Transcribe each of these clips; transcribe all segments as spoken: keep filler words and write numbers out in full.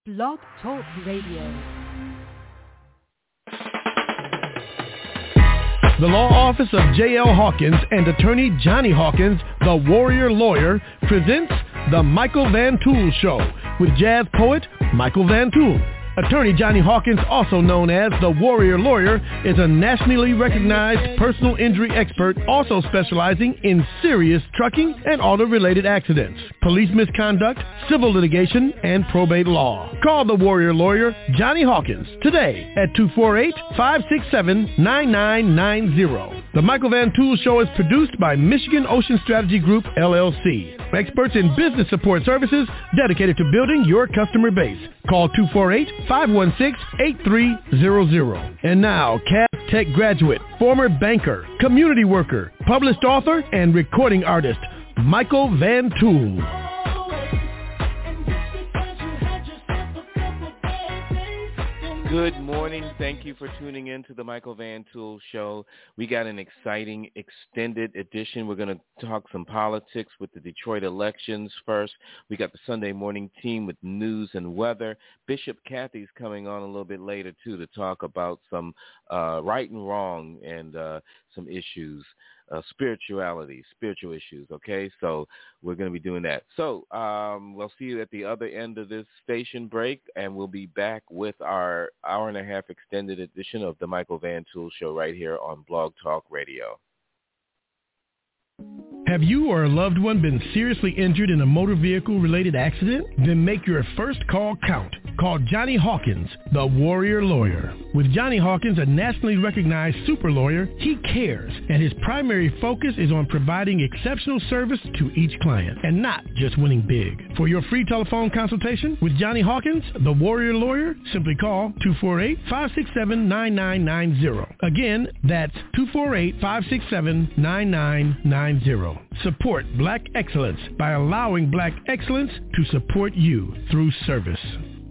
Blog Talk Radio. The law office of J L Hawkins and attorney Johnny Hawkins, the Warrior Lawyer, presents The Michael Van Tool Show with jazz poet Michael Van Tool. Attorney Johnny Hawkins, also known as the Warrior Lawyer, is a nationally recognized personal injury expert, also specializing in serious trucking and auto-related accidents, police misconduct, civil litigation, and probate law. Call the Warrior Lawyer, Johnny Hawkins, today at two four eight, five six seven, nine nine nine zero. The Michael Van Tool Show is produced by Michigan Ocean Strategy Group, L L C. Experts in business support services dedicated to building your customer base. Call two four eight, five one six, eight three zero zero. And now, Cass Tech graduate, former banker, community worker, published author, and recording artist, Michael Van Tool. Good morning. Thank you for tuning in to the Michael Van Tool Show. We got an exciting extended edition. We're going to talk some politics with the Detroit elections first. We got the Sunday morning team with news and weather. Bishop Kathy's coming on a little bit later, too, to talk about some uh, right and wrong and uh, some issues. Uh, spirituality, spiritual issues, okay? So we're going to be doing that. So um, we'll see you at the other end of this station break, and we'll be back with our hour and a half extended edition of the Michael Van Tool Show right here on Blog Talk Radio. Have you or a loved one been seriously injured in a motor vehicle-related accident? Then make your first call count. Call Johnny Hawkins, the Warrior Lawyer. With Johnny Hawkins, a nationally recognized super lawyer, he cares, and his primary focus is on providing exceptional service to each client, and not just winning big. For your free telephone consultation with Johnny Hawkins, the Warrior Lawyer, simply call two four eight, five six seven, nine nine nine zero. Again, that's two four eight, five six seven, nine nine nine zero. Support Black excellence by allowing Black excellence to support you through service.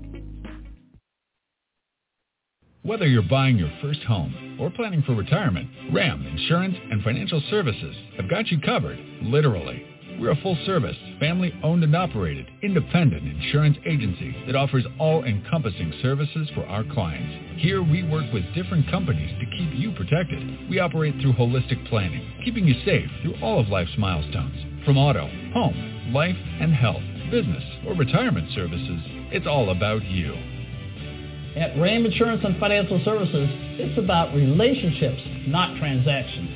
Whether you're buying your first home or planning for retirement, RAM Insurance and Financial Services have got you covered, literally. We're a full-service, family-owned and operated, independent insurance agency that offers all-encompassing services for our clients. Here we work with different companies to keep you protected. We operate through holistic planning, keeping you safe through all of life's milestones. From auto, home, life, and health, business, or retirement services, it's all about you. At RAM Insurance and Financial Services, it's about relationships, not transactions.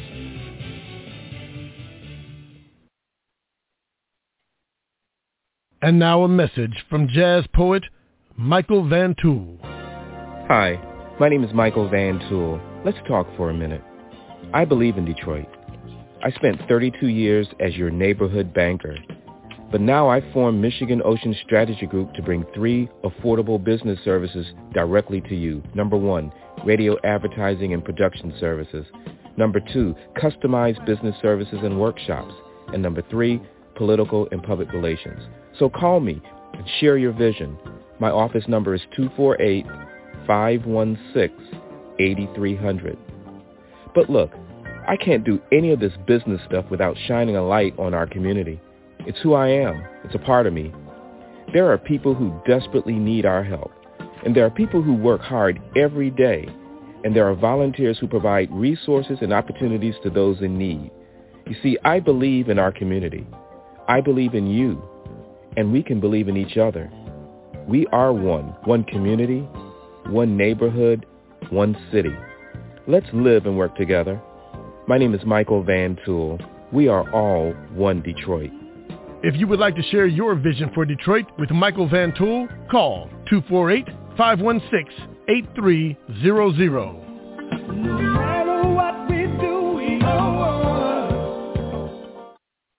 And now a message from jazz poet Michael Van Tool. Hi, my name is Michael Van Tool. Let's talk for a minute. I believe in Detroit. I spent thirty-two years as your neighborhood banker. But now I formed Michigan Ocean Strategy Group to bring three affordable business services directly to you. Number one, radio advertising and production services. Number two, customized business services and workshops. And number three, political and public relations. So call me and share your vision. My office number is two four eight, five one six, eight three zero zero. But look, I can't do any of this business stuff without shining a light on our community. It's who I am. It's a part of me. There are people who desperately need our help. And there are people who work hard every day. And there are volunteers who provide resources and opportunities to those in need. You see, I believe in our community. I believe in you. And we can believe in each other. We are one. One community, one neighborhood, one city. Let's live and work together. My name is Michael Van Tool. We are all one Detroit. If you would like to share your vision for Detroit with Michael Van Tool, call two four eight, five one six, eight three zero zero. No matter what we do, we are one.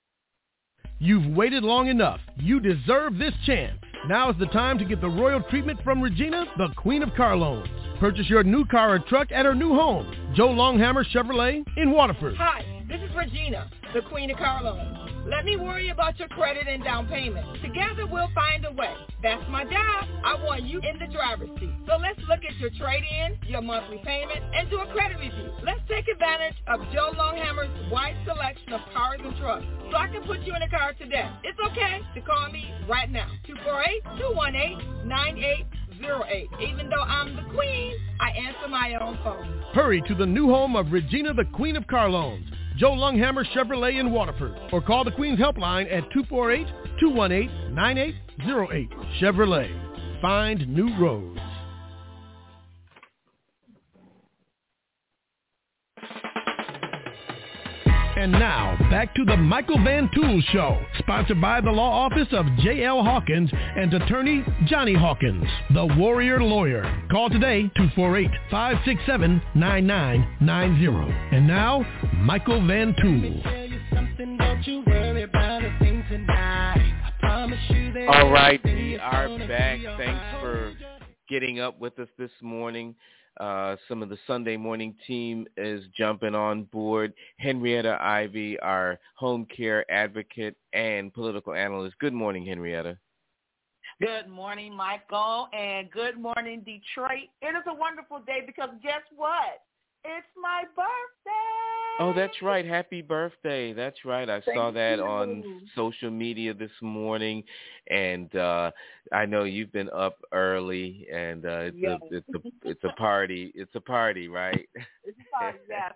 You've waited long enough. You deserve this chance. Now is the time to get the royal treatment from Regina, the Queen of Car Loans. Purchase your new car or truck at her new home, Joe Longhammer Chevrolet in Waterford. Hi, this is Regina, the Queen of Car Loans. Let me worry about your credit and down payment. Together we'll find a way. That's my job. I want you in the driver's seat. So let's look at your trade-in, your monthly payment, and do a credit review. Let's take advantage of Joe Longhammer's wide selection of cars and trucks so I can put you in a car today. It's okay to call me right now. two four eight, two one eight, nine eight zero eight. Even though I'm the queen, I answer my own phone. Hurry to the new home of Regina, the Queen of Car Loans, Joe Lunghammer Chevrolet in Waterford, or call the Queen's Helpline at two four eight, two one eight, nine eight zero eight. Chevrolet. Find new roads. And now, back to the Michael Van Tool Show, sponsored by the law office of J L Hawkins and attorney Johnny Hawkins, the Warrior Lawyer. Call today, two four eight, five six seven, nine nine nine zero. And now, Michael Van Tool. All right, we are back. Thanks for getting up with us this morning. Uh, some of the Sunday morning team is jumping on board. Henrietta Ivy, our home care advocate and political analyst. Good morning, Henrietta. Good morning, Michael, and good morning, Detroit. It is a wonderful day because guess what? It's my birthday. Oh, that's right. Happy birthday. That's right. I Thank saw that you. on social media this morning, and uh, I know you've been up early, and uh, it's, yes. a, it's a it's a party. It's a party, right? It's a party, yes.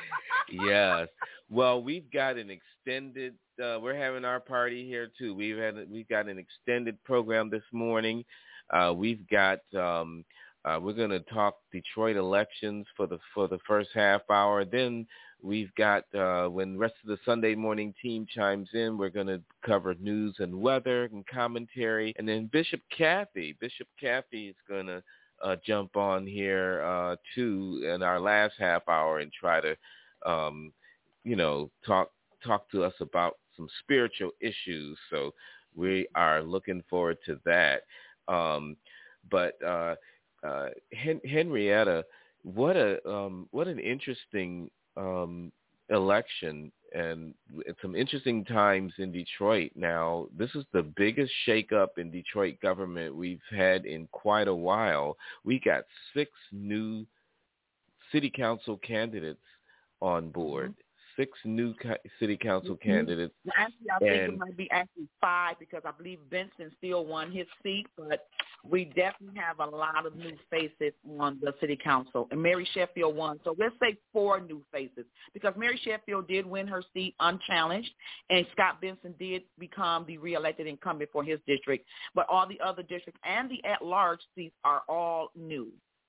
Yes. Well, we've got an extended. Uh, we're having our party here too. We've had we've got an extended program this morning. Uh, we've got. Um, Uh, we're going to talk Detroit elections for the for the first half hour. Then we've got, uh, when the rest of the Sunday morning team chimes in, we're going to cover news and weather and commentary. And then Bishop Kathy, Bishop Kathy is going to uh, jump on here, uh, too, in our last half hour and try to, um, you know, talk talk to us about some spiritual issues. So we are looking forward to that. Um, but uh Uh, Hen- Henrietta, what a um, what an interesting um, election, and some interesting times in Detroit. Now, this is the biggest shakeup in Detroit government we've had in quite a while. We got six new city council candidates on board. Mm-hmm. Six new ca- city council mm-hmm. candidates. Actually, I think it might be actually five because I believe Benson still won his seat, but we definitely have a lot of new faces on the city council. And Mary Sheffield won. So let's say four new faces because Mary Sheffield did win her seat unchallenged, and Scott Benson did become the reelected incumbent for his district. But all the other districts and the at-large seats are all new.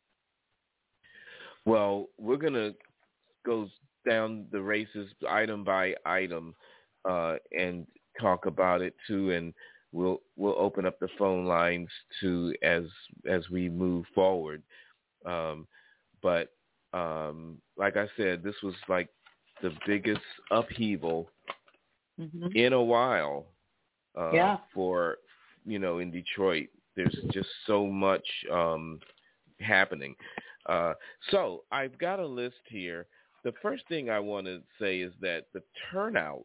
Well, we're going to go down the races item by item uh, and talk about it too, and we'll we'll open up the phone lines too as as we move forward. Um, but um, like I said, this was like the biggest upheaval mm-hmm. in a while uh, yeah. for you know in Detroit. There's just so much um, happening. Uh, so I've got a list here. The first thing I want to say is that the turnout,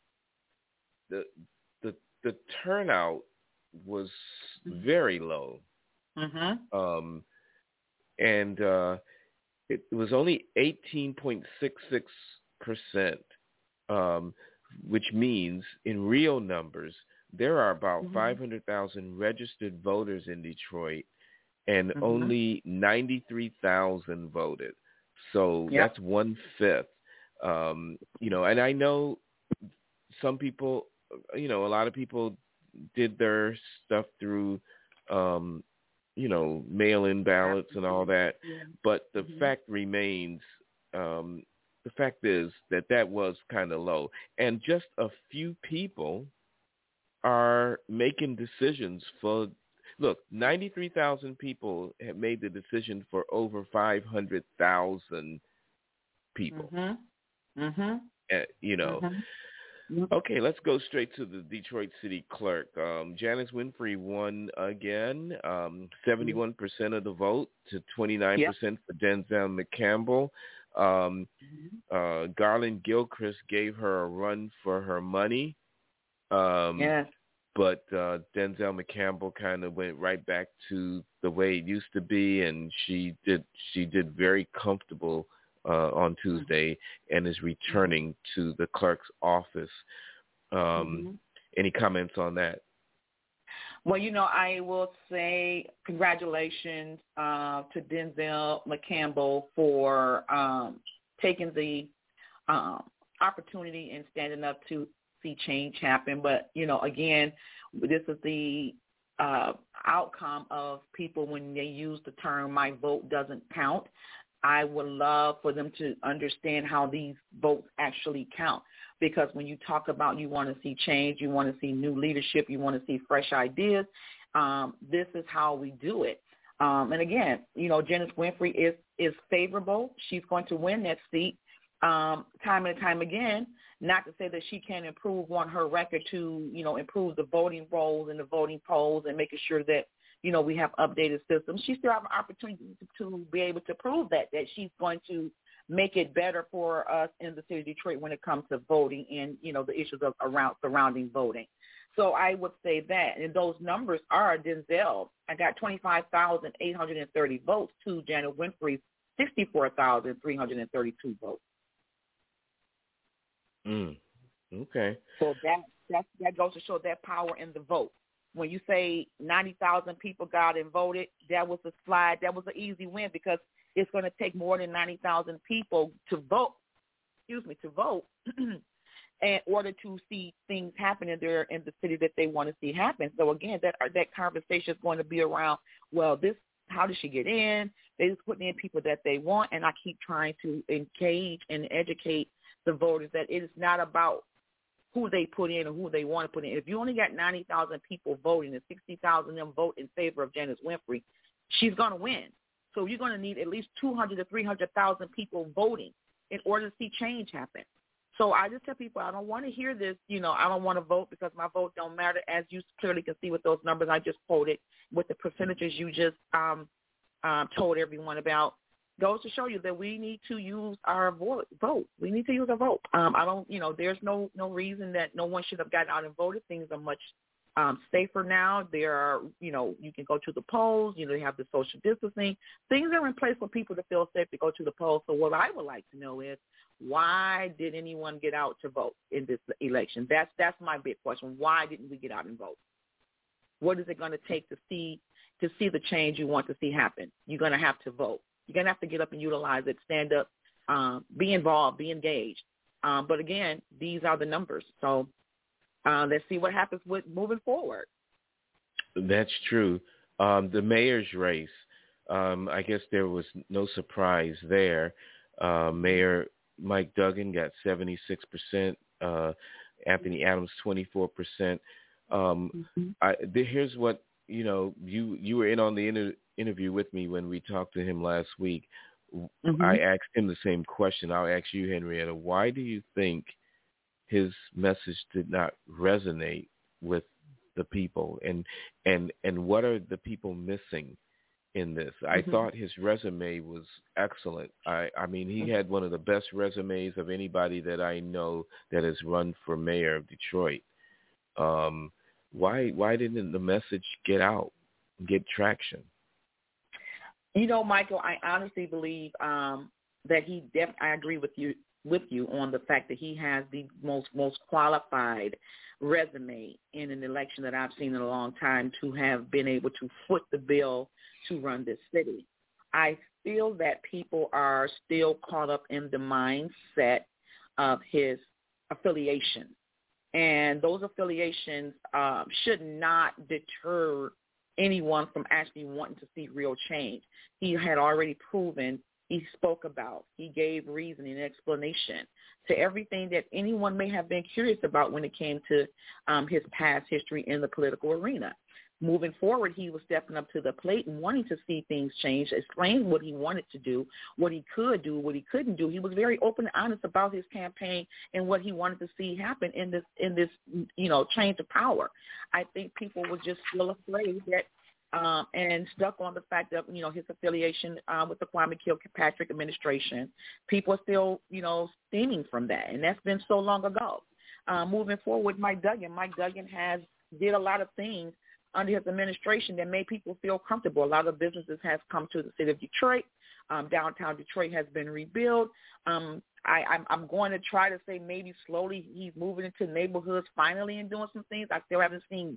the the the turnout was very low, mm-hmm. um, and uh, it was only eighteen point six six percent, um, which means in real numbers there are about mm-hmm. five hundred thousand registered voters in Detroit, and mm-hmm. only ninety-three thousand voted. So yep. that's one-fifth, um, you know, and I know some people, you know, a lot of people did their stuff through, um, you know, mail-in ballots and all that. Yeah. But the mm-hmm. fact remains, um, the fact is that that was kind of low. And just a few people are making decisions for Look, ninety-three thousand people have made the decision for over five hundred thousand people. Mm-hmm. Mm-hmm. Uh, you know. Mm-hmm. Okay, let's go straight to the Detroit City Clerk. Um, Janice Winfrey won again, um, seventy-one percent of the vote to twenty-nine percent yep. for Denzel McCampbell. Um, mm-hmm. uh, Garland Gilchrist gave her a run for her money. Um, yes. But uh, Denzel McCampbell kind of went right back to the way it used to be, and she did she did very comfortable uh, on Tuesday and is returning to the clerk's office. Um, mm-hmm. Any comments on that? Well, you know, I will say congratulations uh, to Denzel McCampbell for um, taking the um, opportunity and standing up to see change happen. But, you know, again, this is the uh, outcome of people when they use the term "my vote doesn't count." I would love for them to understand how these votes actually count, because when you talk about you want to see change, you want to see new leadership, you want to see fresh ideas, um, this is how we do it. Um, and again, you know, Janice Winfrey is, is favorable. She's going to win that seat um, time and time again, not to say that she can improve on her record to, you know, improve the voting rolls and the voting polls and making sure that, you know, we have updated systems. She still have an opportunity to, to be able to prove that, that she's going to make it better for us in the city of Detroit when it comes to voting and, you know, the issues of around surrounding voting. So I would say that. And those numbers are Denzel. I got twenty-five thousand eight hundred thirty votes to Janet Winfrey's sixty-four thousand three hundred thirty-two votes. Mm. Okay. So that, that, that goes to show that power in the vote. When you say ninety thousand people got and voted, that was a slide. That was an easy win, because it's going to take more than ninety thousand people to vote, excuse me, to vote in order to see things happen in there in the city that they want to see happen. So again, that that conversation is going to be around, well, this, how does she get in? They just put in people that they want, and I keep trying to engage and educate the voters that it is not about who they put in or who they want to put in. If you only got ninety thousand people voting and sixty thousand of them vote in favor of Janice Winfrey, she's going to win. So you're going to need at least two hundred to three hundred thousand people voting in order to see change happen. So I just tell people, I don't want to hear this, you know, I don't want to vote because my vote don't matter, as you clearly can see with those numbers I just quoted, with the percentages you just um, um, told everyone about. Goes to show you that we need to use our vote. vote. We need to use our vote. Um, I don't, you know, there's no no reason that no one should have gotten out and voted. Things are much um, safer now. There are, you know, you can go to the polls. You know, they have the social distancing. Things are in place for people to feel safe to go to the polls. So what I would like to know is, why did anyone get out to vote in this election? That's that's my big question. Why didn't we get out and vote? What is it going to take to see to see the change you want to see happen? You're going to have to vote. You're going to have to get up and utilize it, stand up, um, be involved, be engaged. Um, but, again, these are the numbers. So uh, let's see what happens with moving forward. That's true. Um, the mayor's race, um, I guess there was no surprise there. Uh, Mayor Mike Duggan got seventy-six percent, uh, Anthony Adams twenty-four percent. Um, mm-hmm. I, the, here's what, you know, you, you were in on the inter- interview with me when we talked to him last week. Mm-hmm. I asked him the same question. I'll ask you, Henrietta, why do you think his message did not resonate with the people, and and and what are the people missing in this? Mm-hmm. I thought his resume was excellent. I, I mean, he had one of the best resumes of anybody that I know that has run for mayor of Detroit. Um, why why didn't the message get out, get traction? You know, Michael, I honestly believe um, that he def- I agree with you with you on the fact that he has the most most qualified resume in an election that I've seen in a long time to have been able to foot the bill to run this city. I feel that people are still caught up in the mindset of his affiliation. And those affiliations um, should not deter anyone from actually wanting to see real change. He had already proven, he spoke about, he gave reasoning and explanation to everything that anyone may have been curious about when it came to um, his past history in the political arena. Moving forward, he was stepping up to the plate and wanting to see things change, explain what he wanted to do, what he could do, what he couldn't do. He was very open and honest about his campaign and what he wanted to see happen in this, in this, you know, change of power. I think people were just still afraid that um, and stuck on the fact of, you know, his affiliation uh, with the Kwame Kilpatrick administration. People are still, you know, steaming from that, and that's been so long ago. Uh, moving forward, Mike Duggan. Mike Duggan has did a lot of things under his administration that made people feel comfortable. A lot of businesses has come to the city of Detroit. Um, downtown Detroit has been rebuilt. Um, I, I'm, I'm going to try to say maybe slowly he's moving into neighborhoods finally and doing some things. I still haven't seen that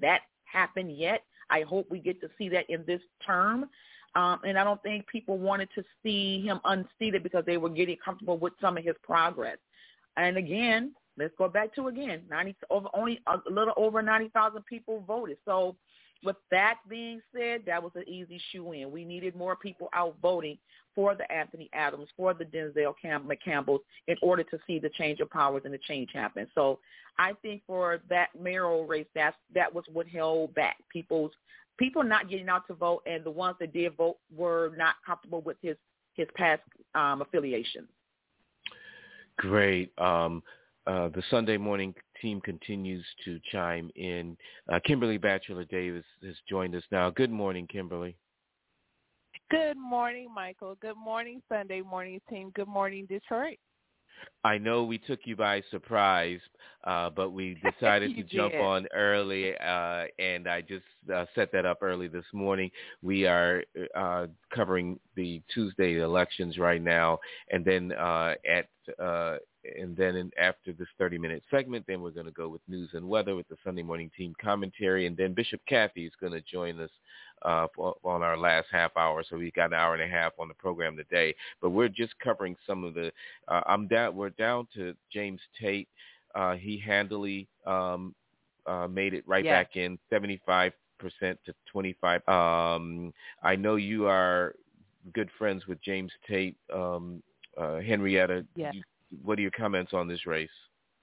happened yet. I hope we get to see that in this term. Um, and I don't think people wanted to see him unseated because they were getting comfortable with some of his progress. And again, let's go back to again, ninety over only a little over ninety thousand people voted. So with that being said, that was an easy shoe-in. We needed more people out voting for the Anthony Adams, for the Denzel Cam- McCampbells, in order to see the change of powers and the change happen. So I think for that mayoral race, that's, that was what held back people's people not getting out to vote, and the ones that did vote were not comfortable with his his past um, affiliations. Great. Um, uh, the Sunday morning team continues to chime in. Uh, Kimberly Batchelor Davis has joined us now. Good morning, Kimberly. Good morning, Michael. Good morning, Sunday morning team. Good morning, Detroit. I know we took you by surprise, uh, but we decided to jump did. on early, uh, and I just uh, set that up early this morning. We are uh, covering the Tuesday elections right now, and then uh, at uh, and then in, after this thirty-minute segment, then we're going to go with news and weather with the Sunday morning team commentary, and then Bishop Kathy is going to join us uh, for, on our last half hour. So we've got an hour and a half on the program today, but we're just covering some of the. Uh, I'm down. We're down to James Tate. Uh, he handily um, uh, made it right yes. back in, seventy-five percent to twenty-five. Um, I know you are good friends with James Tate. Um, uh, Henrietta, yes. you, what are your comments on this race?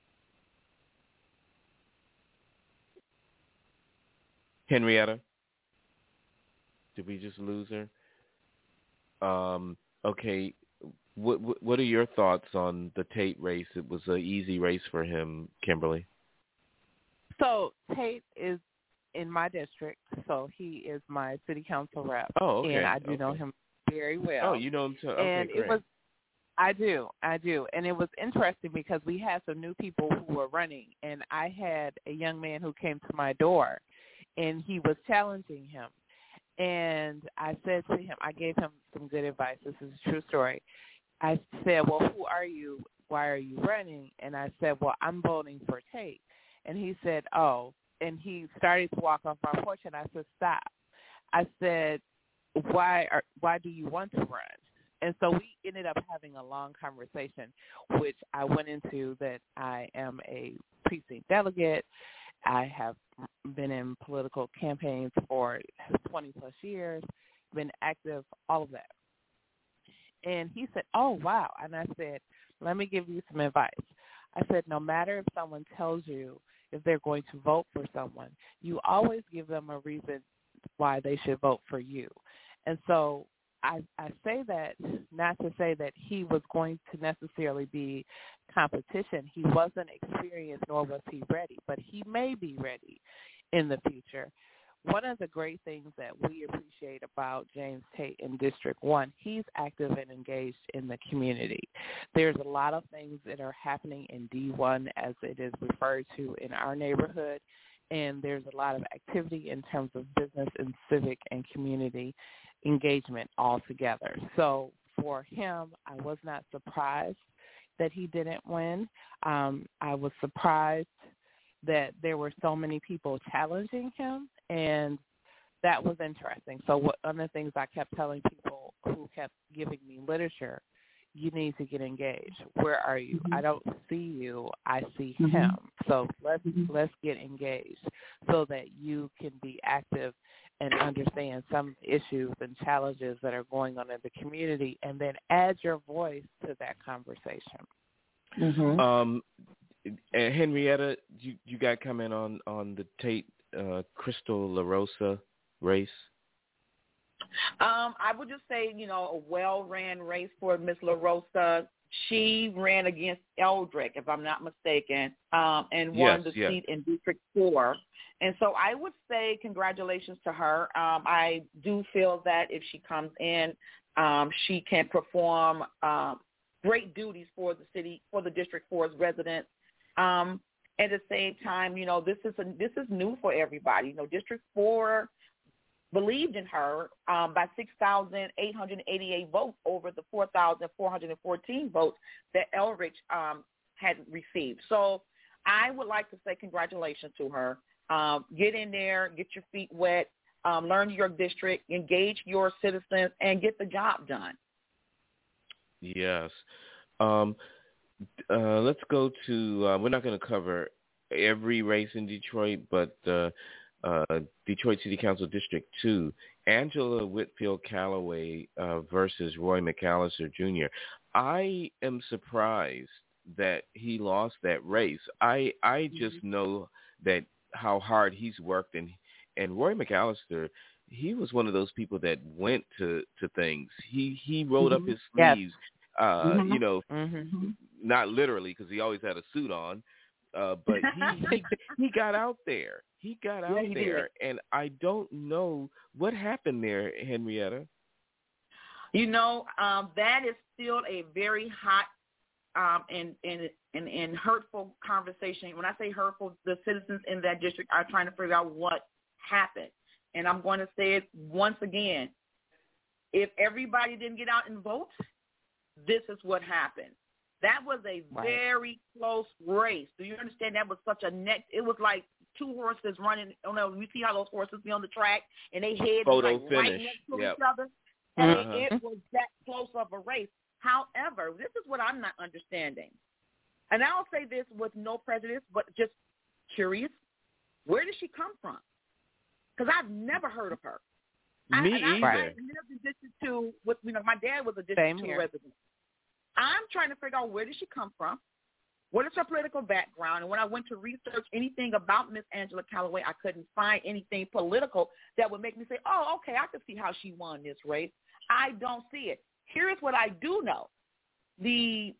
Henrietta? Did we just lose her? Um, okay. What, what what are your thoughts on the Tate race? It was an easy race for him, Kimberly. So Tate is in my district, so he is my city council rep. Oh, okay. And I do okay. know him very well. Oh, you know him too. Okay, and great. it was I do, I do. And it was interesting because we had some new people who were running, and I had a young man who came to my door, and he was challenging him. And I said to him, I gave him some good advice. This is a true story. I said, well, who are you? Why are you running? And I said, well, I'm voting for Tate. And he said, oh. And he started to walk off my porch, and I said, stop. I said, why are, why do you want to run? And so we ended up having a long conversation, which I went into that I am a precinct delegate. I have been in political campaigns for twenty-plus years, been active, all of that. And he said, oh, wow. And I said, let me give you some advice. I said, no matter if someone tells you if they're going to vote for someone, you always give them a reason why they should vote for you. And so I, I say that not to say that he was going to necessarily be competition. He wasn't experienced, nor was he ready, but he may be ready in the future. One of the great things that we appreciate about James Tate in District one, he's active and engaged in the community. There's a lot of things that are happening in D one, as it is referred to in our neighborhood, and there's a lot of activity in terms of business and civic and community engagement altogether. So for him, I was not surprised that he didn't win. Um, I was surprised that there were so many people challenging him, and that was interesting. So what, one of the things I kept telling people who kept giving me literature, you need to get engaged. Where are you? Mm-hmm. I don't see you. I see mm-hmm. him. So let's mm-hmm. let's get engaged so that you can be active and understand some issues and challenges that are going on in the community, and then add your voice to that conversation. Mm-hmm. Um, and Henrietta, you, you got comment on, on the Tate uh, Crystal LaRosa race? Um, I would just say, you know, a well-ran race for Miss LaRosa. She ran against Eldrick, if I'm not mistaken, um, and won yes, the yes. seat in District four. And so I would say congratulations to her. Um, I do feel that if she comes in, um, she can perform um, great duties for the city, for the District four's residents. Um, at the same time, you know, this is a, this is new for everybody. You know, District four believed in her um, by six thousand eight hundred eighty-eight votes over the four thousand four hundred fourteen votes that Eldridge um, had received. So I would like to say congratulations to her. Um, get in there, get your feet wet, um, learn your district, engage your citizens, and get the job done. Yes. Um, uh, let's go to, uh, we're not going to cover every race in Detroit, but uh, uh, Detroit City Council District two, Angela Whitfield Callaway uh, versus Roy McAllister Junior I am surprised that he lost that race. I I just mm-hmm. know that how hard he's worked, and and Roy McAllister, he was one of those people that went to, to things. He he rolled mm-hmm. up his sleeves, yes. uh, mm-hmm. you know, mm-hmm. not literally because he always had a suit on, uh, but he, he he got out there. He got out yeah, he there, did. And I don't know what happened there, Henrietta. You know, um, that is still a very hot um, and, and, and, and hurtful conversation. When I say hurtful, the citizens in that district are trying to figure out what happened. And I'm going to say it once again. If everybody didn't get out and vote, this is what happened. That was a right. very close race. Do you understand? That was such a neck. It was like two horses running. I don't know. You see how those horses be on the track and they head Photo like finish. right next to yep. each other. And uh-huh. it was that close of a race. However, this is what I'm not understanding. And I'll say this with no prejudice, but just curious. Where did she come from? Because I've never heard of her. Me I, either. I lived in District two with, you know, my dad was a District Same two here. resident. I'm trying to figure out where did she come from? What is her political background? And when I went to research anything about Miss Angela Callaway, I couldn't find anything political that would make me say, oh, okay, I can see how she won this race. I don't see it. Here's what I do know. The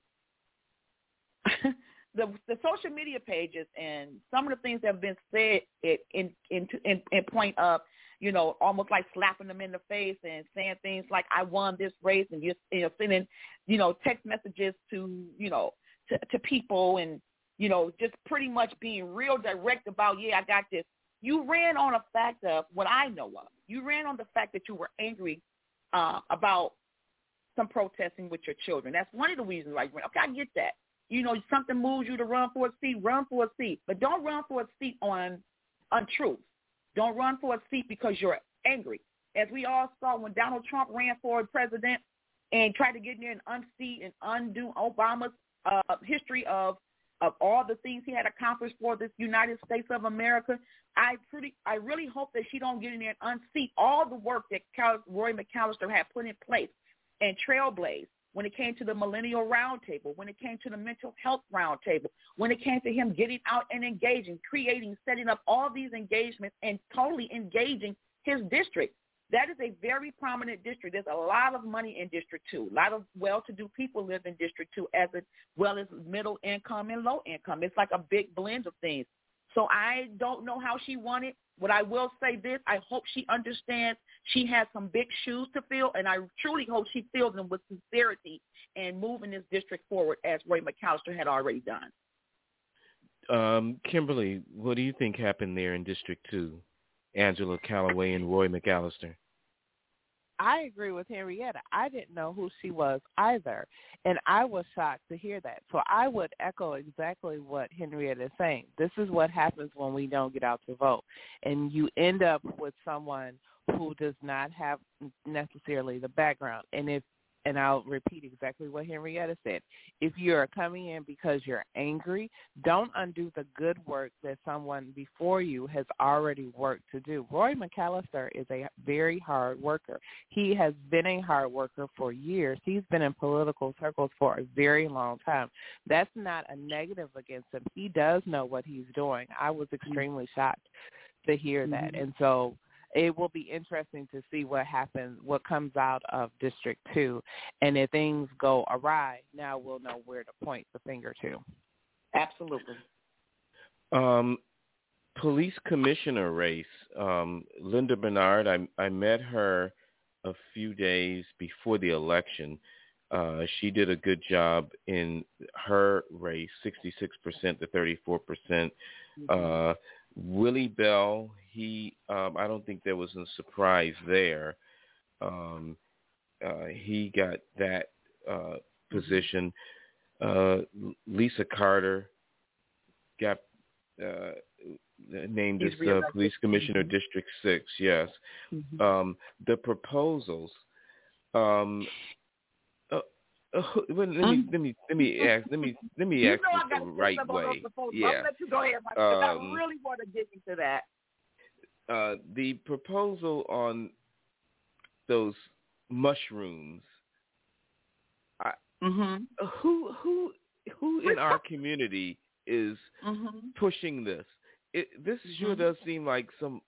the, the social media pages and some of the things that have been said in, in, in, in point of, you know, almost like slapping them in the face and saying things like, I won this race, and you're, you know, sending, you know, text messages to, you know, to, to people and, you know, just pretty much being real direct about, yeah, I got this. You ran on a fact of what I know of. You ran on the fact that you were angry uh, about some protesting with your children. That's one of the reasons why you ran. Okay, I get that. You know, something moves you to run for a seat, run for a seat. But don't run for a seat on untruth. Don't run for a seat because you're angry. As we all saw when Donald Trump ran for president and tried to get in there and unseat and undo Obama's uh, history of of all the things he had accomplished for this United States of America, I pretty, I really hope that she don't get in there and unseat all the work that Cal- Roy McAllister had put in place and trailblazed when it came to the Millennial Roundtable, when it came to the Mental Health Roundtable, when it came to him getting out and engaging, creating, setting up all these engagements and totally engaging his district. That is a very prominent district. There's a lot of money in District two. A lot of well-to-do people live in District two as well as middle income and low income. It's like a big blend of things. So I don't know how she won it. What I will say this, I hope she understands she has some big shoes to fill, and I truly hope she fills them with sincerity and moving this district forward as Roy McAllister had already done. Um, Kimberly, what do you think happened there in District two? Angela Callaway and Roy McAllister. I agree with Henrietta. I didn't know who she was either, and I was shocked to hear that. So I would echo exactly what Henrietta is saying. This is what happens when we don't get out to vote, and you end up with someone who does not have necessarily the background. And if And I'll repeat exactly what Henrietta said. If you're coming in because you're angry, don't undo the good work that someone before you has already worked to do. Roy McAllister is a very hard worker. He has been a hard worker for years. He's been in political circles for a very long time. That's not a negative against him. He does know what he's doing. I was extremely shocked to hear that. Mm-hmm. And so it will be interesting to see what happens, what comes out of District two. And if things go awry, now we'll know where to point the finger to. Absolutely. Um, police commissioner race, um, Linda Bernard, I, I met her a few days before the election. Uh, she did a good job in her race, sixty-six percent to thirty-four percent. Uh, Willie Bell, he, um, I don't think there was a surprise there. Um, uh, he got that uh, position. Uh, Lisa Carter got uh, named He's as uh, reelected. police commissioner, Mhm. District Six. Yes, Mhm. um, the proposals. Um, uh, uh, let me let me let me ask let me let me You ask know this I got the to say right something on way. those proposals. I'm Yeah. gonna let you go ahead, Mike, because I Um, really want to get into that. Uh, the proposal on those mushrooms. I, Mm-hmm. who who who in our community is mm-hmm. pushing this? It, this sure mm-hmm. does seem like some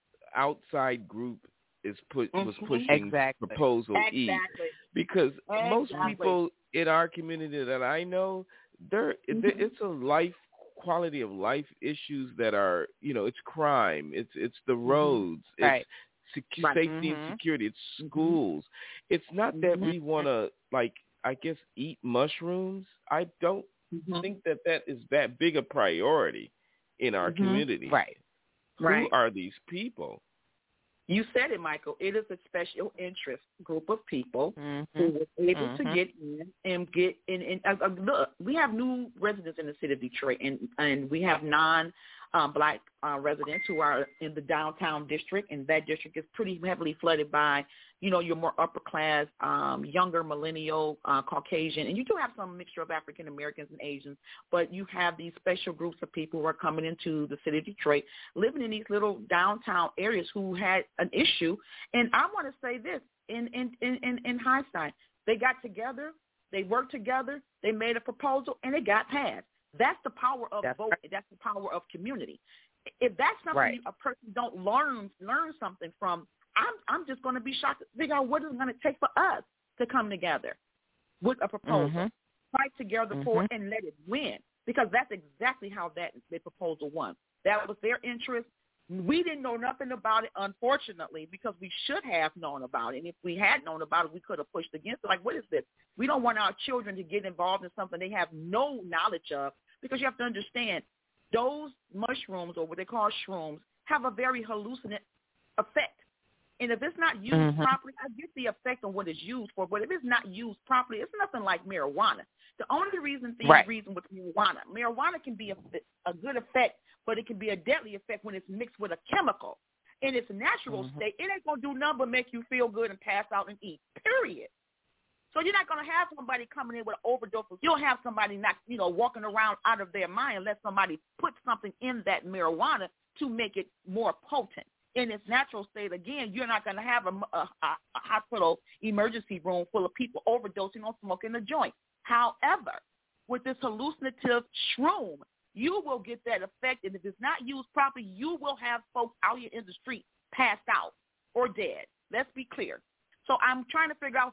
outside group is put was Mm-hmm. pushing Exactly. proposal Exactly. E, because exactly. most people in our community that I know, there mm-hmm. it's a life quality of life issues that are, you know, it's crime, it's it's the roads, mm-hmm. right. it's sec- right. safety mm-hmm. and security, it's schools. Mm-hmm. It's not that mm-hmm. we want to, like, I guess, eat mushrooms. I don't mm-hmm. think think that that is that big a priority in our mm-hmm. community. Right. Who right. are these people? You said it, Michael. It is a special interest group of people mm-hmm. who was able mm-hmm. to get in and get in. in uh, uh, look, we have new residents in the city of Detroit, and and we have non uh, black uh, residents who are in the downtown district, and that district is pretty heavily flooded by, you know, your more upper class, um, younger millennial, uh, Caucasian, and you do have some mixture of African Americans and Asians, but you have these special groups of people who are coming into the city of Detroit, living in these little downtown areas who had an issue. And I want to say this, in, in, in, in hindsight, they got together, they worked together, they made a proposal, and it got passed. That's the power of that's voting. right. That's the power of community. If that's something right. a person don't learn learn something from, I'm I'm just going to be shocked to figure out what it's going to take for us to come together with a proposal, mm-hmm. fight together mm-hmm. for it, and let it win. Because that's exactly how that the proposal won. That was their interest. We didn't know nothing about it, unfortunately, because we should have known about it. And if we had known about it, we could have pushed against it. Like, what is this? We don't want our children to get involved in something they have no knowledge of, because you have to understand, those mushrooms, or what they call shrooms, have a very hallucinant effect. And if it's not used mm-hmm. properly, I get the effect on what it's used for, but if it's not used properly, it's nothing like marijuana. The only reason things right. reason with marijuana, marijuana can be a, a good effect, but it can be a deadly effect when it's mixed with a chemical. In its natural mm-hmm. state, it ain't going to do nothing but make you feel good and pass out and eat, period. So you're not going to have somebody coming in with an overdose. You don't have somebody not, you know, walking around out of their mind unless somebody puts something in that marijuana to make it more potent. In its natural state, again, you're not going to have a, a, a hospital emergency room full of people overdosing on smoking a joint. However, with this hallucinative shroom, you will get that effect, and if it's not used properly, you will have folks out here in the street passed out or dead. Let's be clear. So I'm trying to figure out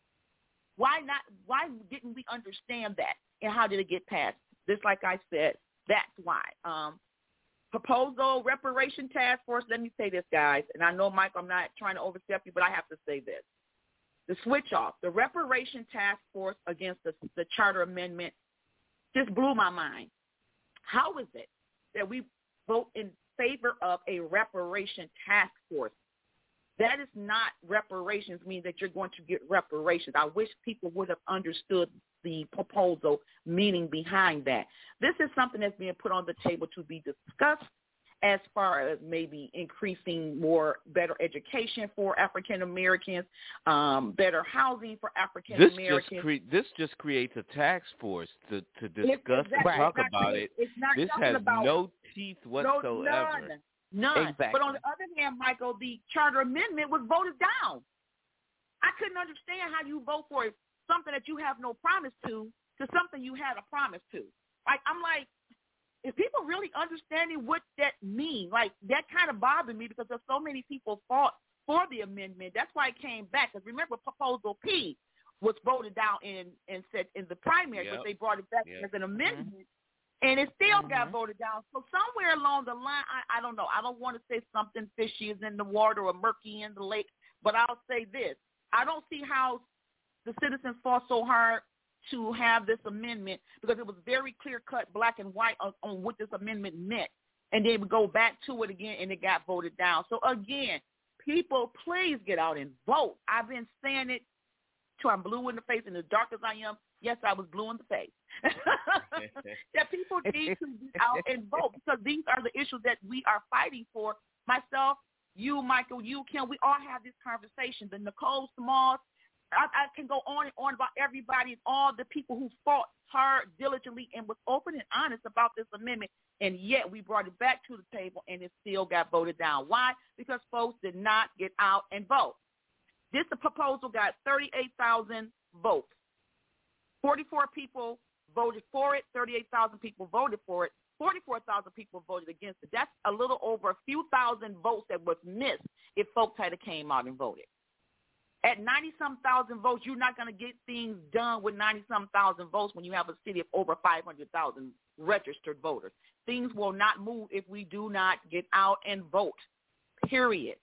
why not. Why didn't we understand that, and how did it get passed? Just like I said, that's why. Um, proposal reparation task force. Let me say this, guys, and I know, Mike, I'm not trying to overstep you, but I have to say this. The switch off, the reparation task force against the, the charter amendment just blew my mind. How is it that we vote in favor of a reparation task force? That is not reparations, mean that you're going to get reparations. I wish people would have understood the proposal meaning behind that. This is something that's being put on the table to be discussed as far as maybe increasing more better education for African Americans, um, better housing for African Americans. This just cre- this just creates a task force to, to discuss exactly, and talk not, about it. It's not this has about, no teeth whatsoever. No, none. None. Exactly. But on the other hand, Michael, the charter amendment was voted down. I couldn't understand how you vote for something that you have no promise to, to something you had a promise to. Like, I'm like, is people really understanding what that means? Like, that kind of bothered me because there's so many people fought for the amendment. That's why it came back. Because remember, Proposal P was voted down in and said in the primary, yep. but they brought it back yep. as an amendment. Mm-hmm. And it still mm-hmm. got voted down. So somewhere along the line, I, I don't know. I don't want to say something fishy is in the water or murky in the lake, but I'll say this. I don't see how the citizens fought so hard to have this amendment because it was very clear-cut, black and white on, on what this amendment meant. And they would go back to it again, and it got voted down. So, again, people, please get out and vote. I've been saying it till I'm blue in the face and as dark as I am. Yes, I was blue in the face. That people need to be out and vote because these are the issues that we are fighting for. Myself, you, Michael, you, Kim, we all have this conversation. The Nicole Smalls, I, I can go on and on about everybody and all the people who fought hard, diligently, and was open and honest about this amendment, and yet we brought it back to the table, and it still got voted down. Why? Because folks did not get out and vote. This proposal got thirty-eight thousand votes. forty-four people voted for it. thirty-eight thousand people voted for it. forty-four thousand people voted against it. That's a little over a few thousand votes that was missed if folks had came out and voted. At ninety-some thousand votes, you're not going to get things done with ninety-some thousand votes when you have a city of over five hundred thousand registered voters. Things will not move if we do not get out and vote, period.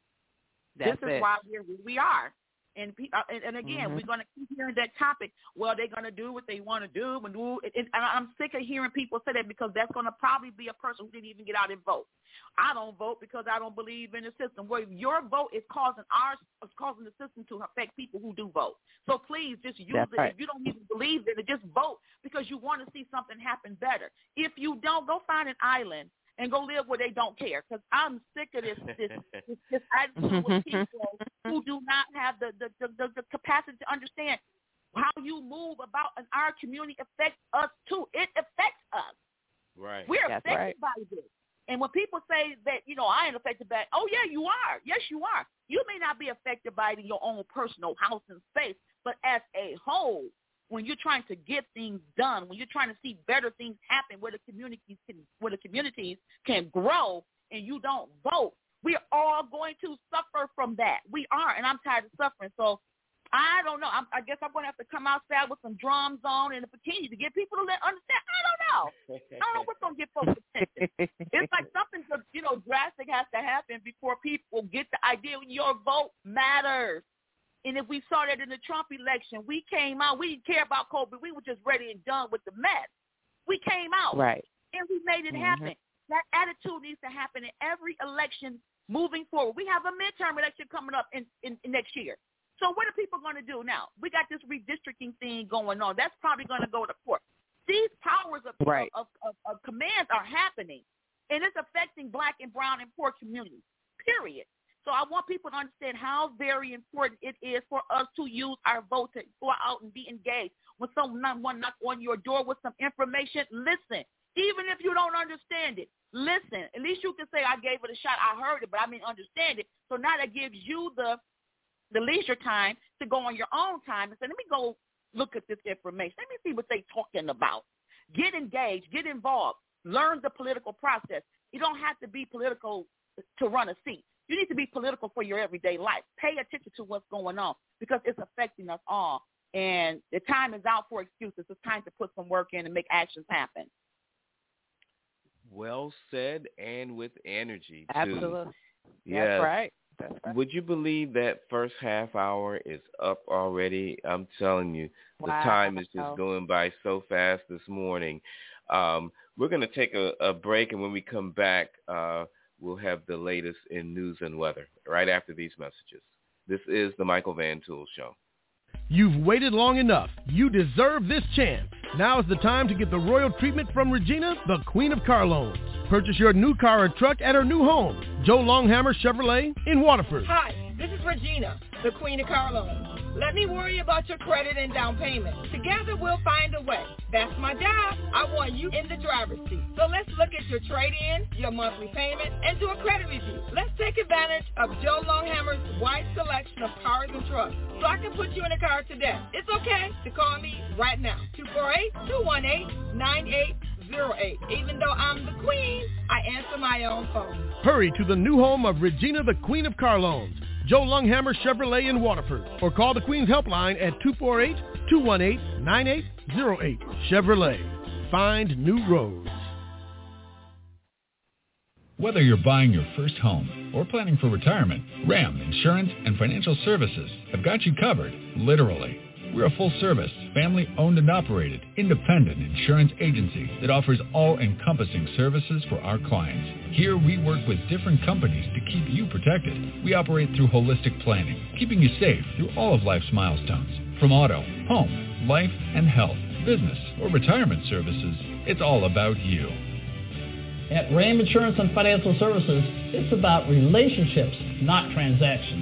That's this is it. why we're where we are. And, and, and again, mm-hmm. we're going to keep hearing that topic. Well, they're going to do what they want to do. And, do, and I'm sick of hearing people say that because that's going to probably be a person who didn't even get out and vote. I don't vote because I don't believe in the system. Well, your vote is causing our, is causing the system to affect people who do vote. So please just use that's it. Right. If you don't even believe in it, just vote because you want to see something happen better. If you don't, go find an island and go live where they don't care, because I'm sick of this this, this, this attitude with people who do not have the, the, the, the capacity to understand how you move about in our community affects us too. It affects us. Right. We're That's affected right. by this. And when people say that, you know, I ain't affected by it, oh, yeah, you are. Yes, you are. You may not be affected by it in your own personal house and space, but as a whole, when you're trying to get things done, when you're trying to see better things happen where the communities can, where the communities can grow and you don't vote, we're all going to suffer from that. We are, and I'm tired of suffering. So I don't know. I'm, I guess I'm going to have to come outside with some drums on and a bikini to get people to let, understand. I don't know. I don't know what's going to get folks attention. It's like something, you know, drastic has to happen before people get the idea your vote matters. And if we saw that in the Trump election, we came out. We didn't care about COVID. We were just ready and done with the mess. We came out. Right. And we made it mm-hmm. happen. That attitude needs to happen in every election moving forward. We have a midterm election coming up in, in, in next year. So what are people going to do now? We got this redistricting thing going on. That's probably going to go to court. These powers of, right. of, of, of commands are happening, and it's affecting black and brown and poor communities, period. So I want people to understand how very important it is for us to use our vote to go out and be engaged. When someone knocks on your door with some information, listen. Even if you don't understand it, listen. At least you can say, I gave it a shot. I heard it, but I didn't understand it. So now that gives you the the leisure time to go on your own time and say, let me go look at this information. Let me see what they're talking about. Get engaged. Get involved. Learn the political process. You don't have to be political to run a seat. You need to be political for your everyday life. Pay attention to what's going on because it's affecting us all. And the time is out for excuses. It's time to put some work in and make actions happen. Well said, and with energy, too. Absolutely. Yes. That's right. That's right. Would you believe that first half hour is up already? I'm telling you, the wow. time is just going by so fast this morning. Um, we're going to take a, a break, and when we come back, uh, we'll have the latest in news and weather right after these messages. This is the Michael Van Tool Show. You've waited long enough. You deserve this chance. Now is the time to get the royal treatment from Regina, the Queen of Car Loans. Purchase your new car or truck at her new home, Joe Longhammer Chevrolet in Waterford. Hi, this is Regina, the Queen of Car Loans. Let me worry about your credit and down payment. Together we'll find a way. That's my job. I want you in the driver's seat. So let's look at your trade-in, your monthly payment, and do a credit review. Let's take advantage of Joe Longhammer's wide selection of cars and trucks so I can put you in a car today. It's okay to call me right now, two four eight, two one eight, nine eight zero eight. Even though I'm the queen, I answer my own phone. Hurry to the new home of Regina, the Queen of Car Loans, Joe Longhammer Chevrolet in Waterford, or call the Queen's Helpline at two four eight, two one eight, nine eight zero eight. Chevrolet. Find new roads. Whether you're buying your first home or planning for retirement, RAM Insurance and Financial Services have got you covered, literally. We're a full-service, family-owned and operated, independent insurance agency that offers all-encompassing services for our clients. Here we work with different companies to keep you protected. We operate through holistic planning, keeping you safe through all of life's milestones, from auto, home, life and health, business, or retirement services, it's all about you. At Ram Insurance and Financial Services, it's about relationships, not transactions.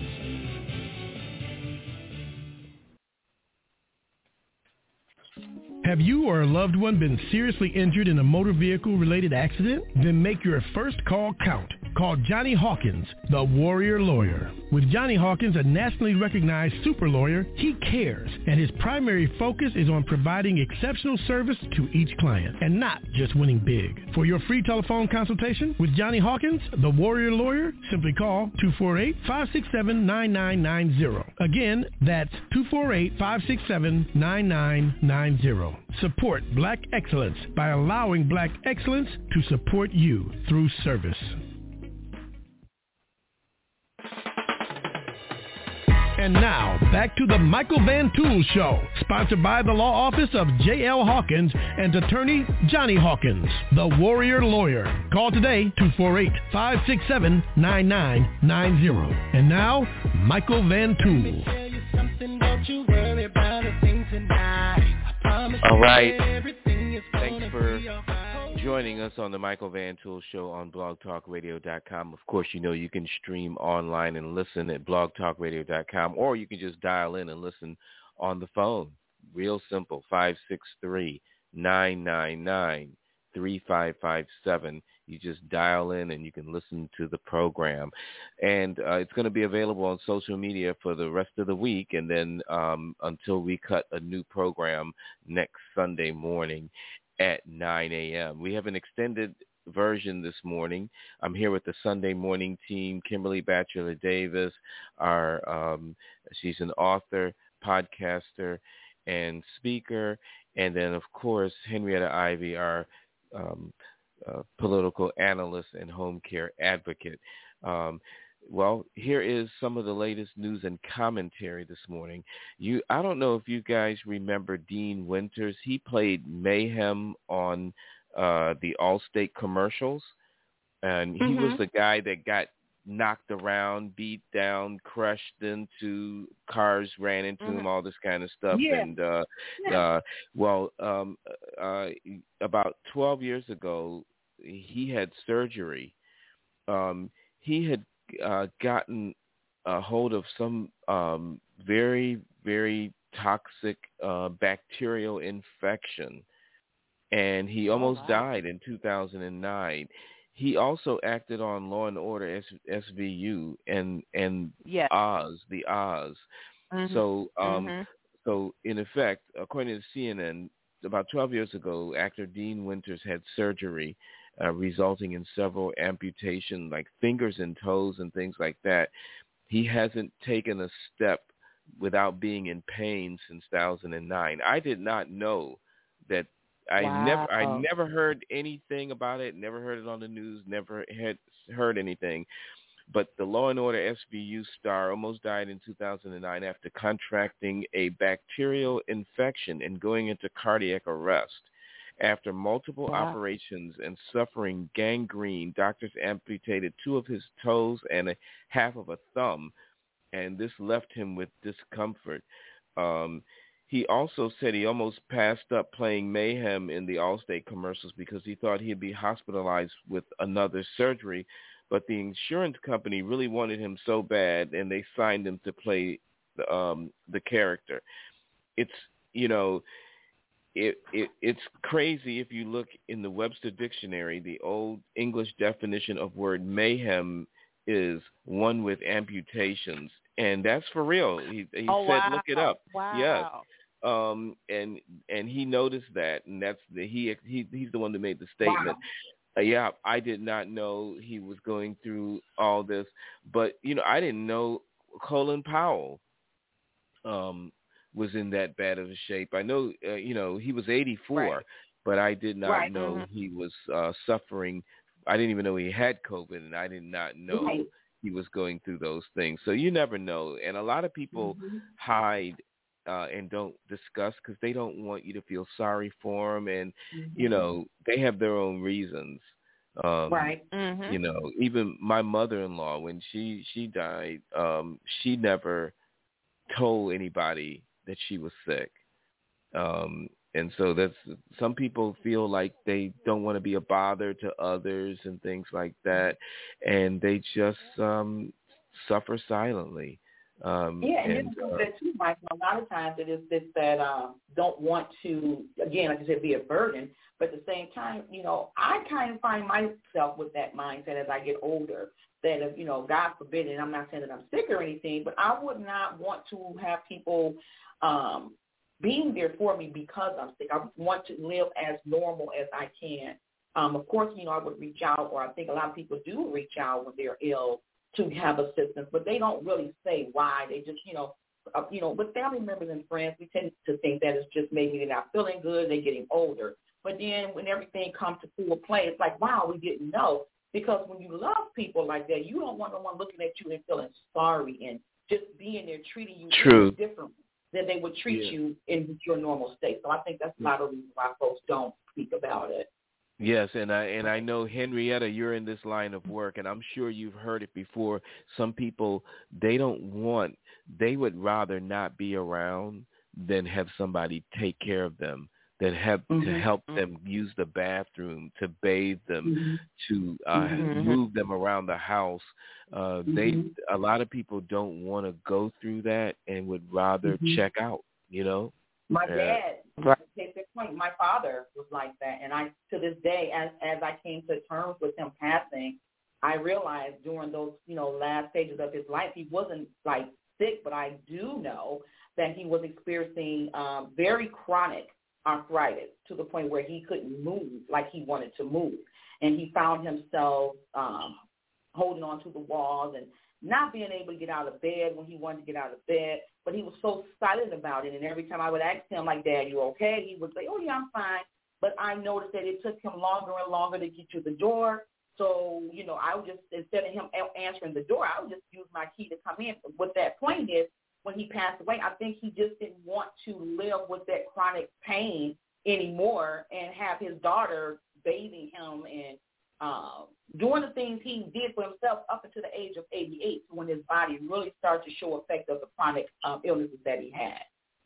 Have you or a loved one been seriously injured in a motor vehicle-related accident? Then make your first call count. Call Johnny Hawkins, the Warrior Lawyer. With Johnny Hawkins, a nationally recognized super lawyer, he cares, and his primary focus is on providing exceptional service to each client, and not just winning big. For your free telephone consultation with Johnny Hawkins, the Warrior Lawyer, simply call two four eight, five six seven, nine nine nine zero. Again, that's two four eight, five six seven, nine nine nine zero. Support Black excellence by allowing Black excellence to support you through service. And now, back to the Michael Van Tool Show, sponsored by the law office of J L Hawkins and attorney Johnny Hawkins, the Warrior Lawyer. Call today, two four eight, five six seven, nine nine nine zero. And now, Michael Van Tool. All right. Thanks for joining us on the Michael Van Tool Show on blog talk radio dot com. Of course, you know you can stream online and listen at blog talk radio dot com, or you can just dial in and listen on the phone. Real simple, five six three, nine nine nine, three five five seven. You just dial in and you can listen to the program. And uh, it's going to be available on social media for the rest of the week, and then um, until we cut a new program next Sunday morning at nine a.m. We have an extended version this morning. I'm here with the Sunday morning team, Kimberly Batchelor Davis. Our um, she's an author, podcaster, and speaker. And then, of course, Henrietta Ivey, our um, uh, political analyst and home care advocate. Um, Well, here is some of the latest news and commentary this morning. You, I don't know if you guys remember Dean Winters. He played Mayhem on uh, the Allstate commercials, and he mm-hmm. was the guy that got knocked around, beat down, crushed into cars, ran into mm-hmm. him, all this kind of stuff. Yeah. And uh, yeah. uh, well, um, uh, about twelve years ago, he had surgery. Um, he had Uh, gotten a hold of some um, very, very toxic uh, bacterial infection, and he almost oh, wow. died in two thousand nine. He also acted on Law and Order S V U and and yes. Oz, the Oz. Mm-hmm. So, um, mm-hmm. so in effect, according to C N N, about twelve years ago, actor Dean Winters had surgery, Uh, resulting in several amputations, like fingers and toes and things like that. He hasn't taken a step without being in pain since two thousand nine. I did not know that. I wow. never, I never heard anything about it. Never heard it on the news. Never had heard anything. But the Law and Order S V U star almost died in two thousand nine after contracting a bacterial infection and going into cardiac arrest. After multiple wow. operations and suffering gangrene, doctors amputated two of his toes and a half of a thumb, and this left him with discomfort. Um, he also said he almost passed up playing Mayhem in the Allstate commercials because he thought he'd be hospitalized with another surgery, but the insurance company really wanted him so bad, and they signed him to play the, um, the character. It's, you know... It, it it's crazy if you look in the Webster Dictionary. The old English definition of word mayhem is one with amputations, and that's for real. He, he oh, said, wow. "Look it up." Wow. Yes, um, and and he noticed that, and that's the he he he's the one that made the statement. Wow. Uh, yeah, I did not know he was going through all this, but you know, I didn't know Colin Powell Um, was in that bad of a shape. I know, uh, you know, he was eighty-four, right. but I did not right. know mm-hmm. he was uh, suffering. I didn't even know he had COVID, and I did not know right. he was going through those things. So you never know. And a lot of people mm-hmm. hide uh, and don't discuss because they don't want you to feel sorry for them. And, mm-hmm. you know, they have their own reasons. Um, right. Mm-hmm. You know, even my mother-in-law, when she, she died, um, she never told anybody that she was sick. Um, and so that's some people feel like they don't want to be a bother to others and things like that, and they just um, suffer silently. Um, yeah, and, and then uh, that too, Mike. A lot of times it is this that um, don't want to, again, like I said, be a burden. But at the same time, you know, I kind of find myself with that mindset as I get older. That if, you know, God forbid, and I'm not saying that I'm sick or anything, but I would not want to have people um, being there for me because I'm sick. I want to live as normal as I can. Um, of course, you know, I would reach out, or I think a lot of people do reach out when they're ill to have assistance, but they don't really say why. They just, you know, uh, you know, with family members and friends, we tend to think that it's just maybe they're not feeling good, they're getting older. But then when everything comes to full play, it's like, wow, we didn't know. Because when you love people like that, you don't want no one looking at you and feeling sorry and just being there treating you True. different than they would treat Yeah. you in your normal state. So I think that's a lot of reasons why folks don't speak about it. Yes, and I and I know, Henrietta, you're in this line of work, and I'm sure you've heard it before. Some people, they don't want, they would rather not be around than have somebody take care of them, that have Mm-hmm. to help them use the bathroom, to bathe them, Mm-hmm. to uh, Mhm. move them around the house. Uh, They, Mhm. a lot of people don't want to go through that and would rather Mhm. check out. You know. My Yeah. dad, Right. case in point, my father was like that, and I, to this day, as as I came to terms with him passing, I realized during those, you know, last stages of his life, he wasn't like sick, but I do know that he was experiencing um, very chronic arthritis to the point where he couldn't move like he wanted to move, and he found himself um, holding on to the walls and not being able to get out of bed when he wanted to get out of bed, but he was so silent about it. And every time I would ask him, like, Dad, you okay? He would say, oh, yeah, I'm fine. But I noticed that it took him longer and longer to get to the door. So, you know, I would just, instead of him answering the door, I would just use my key to come in. What that point is, when he passed away, I think he just didn't want to live with that chronic pain anymore and have his daughter bathing him and uh, doing the things he did for himself up until the age of eighty-eight, when his body really started to show effect of the chronic um, illnesses that he had.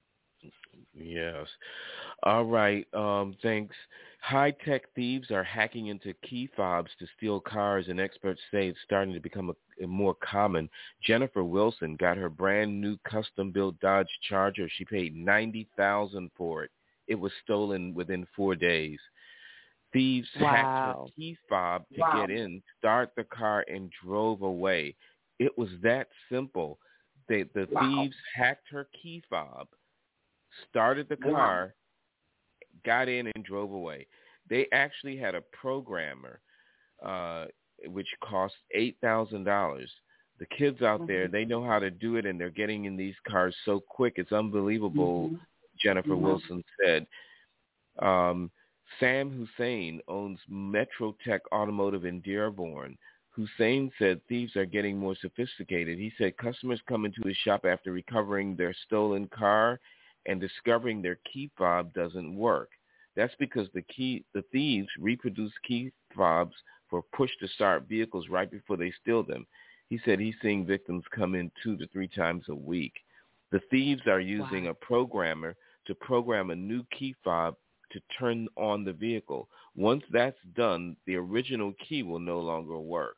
Yes. All right. Um, thanks. High-tech thieves are hacking into key fobs to steal cars, and experts say it's starting to become a, a more common. Jennifer Wilson got her brand-new custom-built Dodge Charger. She paid ninety thousand dollars for it. It was stolen within four days. Thieves Wow. hacked her key fob to Wow. get in, start the car, and drove away. It was that simple. They, the Wow. thieves hacked her key fob, started the Wow. car, got in, and drove away. They actually had a programmer, uh, which cost eight thousand dollars. The kids out there, they know how to do it, and they're getting in these cars so quick. It's unbelievable, Mm-hmm. Jennifer Mm-hmm. Wilson said. Um, Sam Hussein owns Metrotech Automotive in Dearborn. Hussein said thieves are getting more sophisticated. He said customers come into his shop after recovering their stolen car and discovering their key fob doesn't work. That's because the key, the thieves reproduce key fobs for push-to-start vehicles right before they steal them. He said he's seeing victims come in two to three times a week. The thieves are using Wow. a programmer to program a new key fob to turn on the vehicle. Once that's done, the original key will no longer work.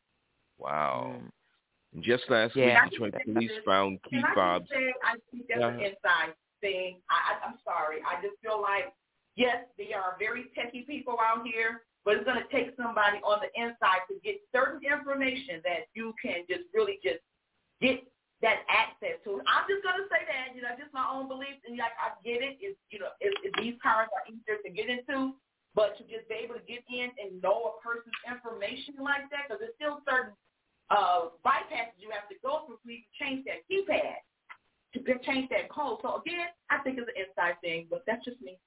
Wow. Mm. And just last Yeah. week, Detroit police found key Can I fobs. just say, I think that's an Uh-huh. inside thing. I, I, I'm sorry. I just feel like, yes, there are very techy people out here, but it's going to take somebody on the inside to get certain information that you can just really just get that access to. I'm just going to say that, you know, just my own beliefs, and like I get it. It's, you know, it, it, these cars are easier to get into, but to just be able to get in and know a person's information like that, because there's still certain uh, bypasses you have to go through so you can change that keypad to change that code. So again, I think it's an inside thing, but that's just me.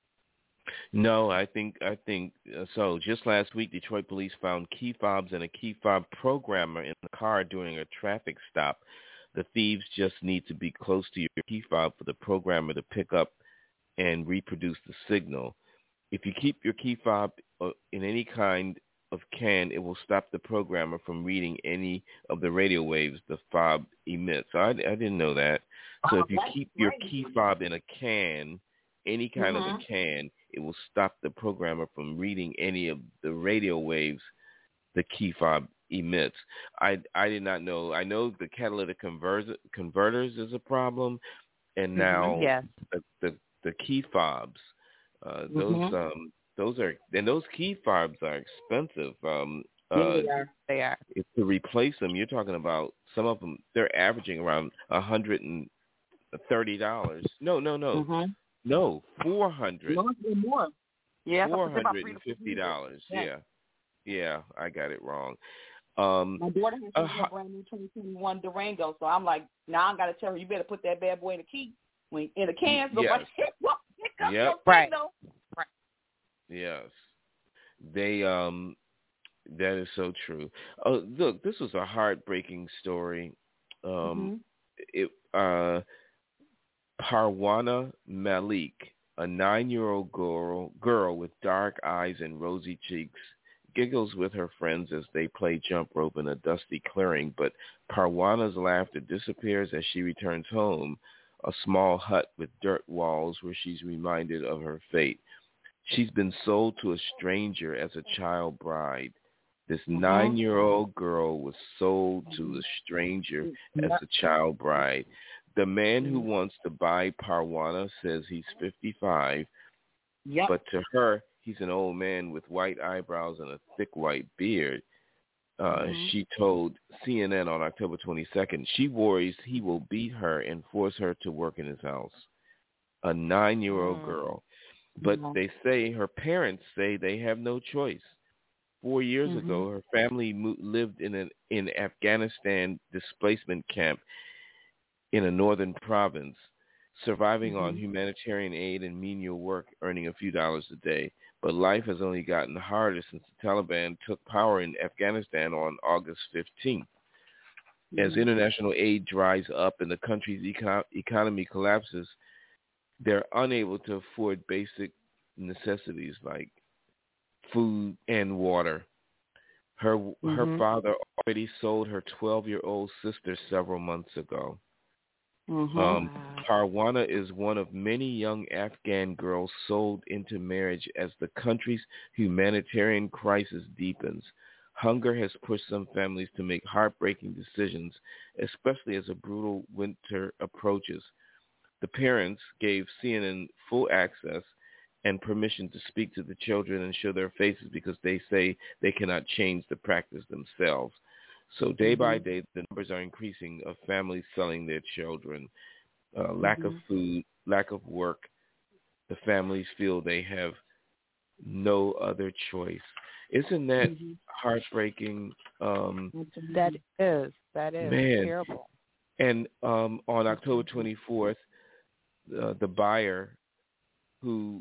No, I think I think uh, so. Just last week, Detroit police found key fobs and a key fob programmer in the car during a traffic stop. The thieves just need to be close to your key fob for the programmer to pick up and reproduce the signal. If you keep your key fob uh, in any kind of can, it will stop the programmer from reading any of the radio waves the fob emits. So I, I didn't know that. So Oh, if you that's keep your great. key fob in a can, any kind mm-hmm. of a can, it will stop the programmer from reading any of the radio waves the key fob emits. I, I did not know. I know the catalytic converter, converters is a problem, and now mm-hmm. yes. the, the the key fobs, uh, mm-hmm. those um those are and those key fobs are expensive. Um, yeah, uh, they are. They are. If to replace them, you're talking about some of them. They're averaging around a hundred and thirty dollars. No, no, no, mm-hmm. no, four hundred. More. Yeah, four hundred and fifty dollars. Yeah. yeah, yeah, I got it wrong. Um, My daughter has uh, a brand new twenty twenty-one Durango, so I'm like, now I got to tell her, you better put that bad boy in the key, when in the can, so yes. pick up Yep. your right. right. Yes, they. Um, that is so true. Oh, look, this was a heartbreaking story. Um, mm-hmm. It uh, Parwana Malik, a nine-year-old girl, girl with dark eyes and rosy cheeks, giggles with her friends as they play jump rope in a dusty clearing, but Parwana's laughter disappears as she returns home, a small hut with dirt walls where she's reminded of her fate. She's been sold to a stranger as a child bride. This mm-hmm. nine-year-old girl was sold to a stranger as a child bride. The man who wants to buy Parwana says he's fifty-five, yep. but to her, he's an old man with white eyebrows and a thick white beard. Uh, mm-hmm. She told C N N on October twenty-second she worries he will beat her and force her to work in his house. A nine-year-old mm. girl. But mm-hmm. they say, her parents say they have no choice. Four years mm-hmm. ago, her family mo- lived in an in Afghanistan displacement camp in a northern province, surviving mm-hmm. on humanitarian aid and menial work, earning a few dollars a day. But life has only gotten harder since the Taliban took power in Afghanistan on August fifteenth. Mm-hmm. As international aid dries up and the country's eco- economy collapses, they're unable to afford basic necessities like food and water. Her mm-hmm. her father already sold her twelve-year-old sister several months ago. Mm-hmm. Um, Parwana is one of many young Afghan girls sold into marriage as the country's humanitarian crisis deepens. Hunger has pushed some families to make heartbreaking decisions, especially as a brutal winter approaches. The parents gave C N N full access and permission to speak to the children and show their faces because they say they cannot change the practice themselves. So day mm-hmm. by day, the numbers are increasing of families selling their children. Uh, lack mm-hmm. of food, lack of work. The families feel they have no other choice. Isn't that mm-hmm. heartbreaking? Um, that is. That is man. terrible. And um, on October twenty-fourth, uh, the buyer, who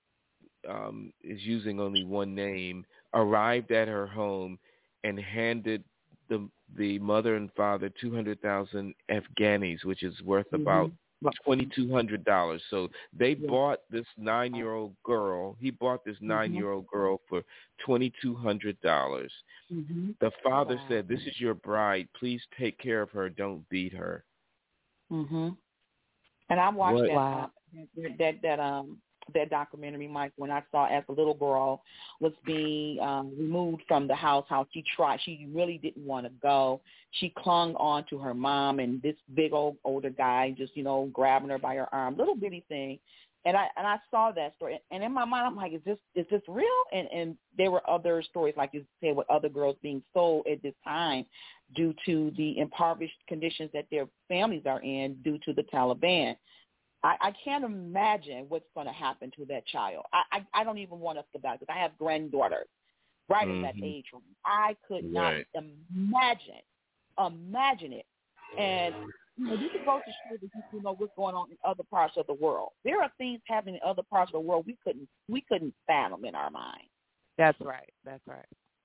um, is using only one name, arrived at her home and handed the the mother and father two hundred thousand Afghanis, which is worth mm-hmm. about twenty-two hundred dollars. So they yeah. bought this nine-year-old girl. He bought this nine-year-old mm-hmm. girl for twenty-two hundred dollars. Mm-hmm. The father wow. said, "This is your bride. Please take care of her. Don't beat her." Mhm. And I watched what? that, wow. that that that um that documentary, Mike, when I saw as a little girl was being um, removed from the house, how she tried. She really didn't want to go. She clung on to her mom, and this big old older guy just, you know, grabbing her by her arm, little bitty thing. And I and I saw that story, and in my mind, I'm like, is this is this real? And and there were other stories, like you said, with other girls being sold at this time due to the impoverished conditions that their families are in due to the Taliban. I, I can't imagine what's going to happen to that child. I, I, I don't even want to think about it because I have granddaughters right mm-hmm. at that age. I could not right. imagine, imagine it. And you know, you can go to school that you know what's going on in other parts of the world. There are things happening in other parts of the world we couldn't we couldn't fathom in our mind. That's right. That's right.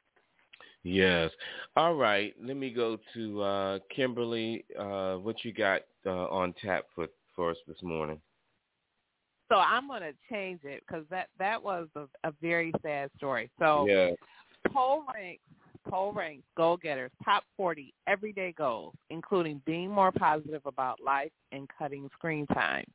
Yes. All right. Let me go to uh, Kimberly. Uh, what you got uh, on tap for? for us this morning? So I'm going to change it because that, that was a, a very sad story. So yeah. Poll ranks, Poll ranks Goal Getters top forty everyday goals, including being more positive about life and cutting screen time.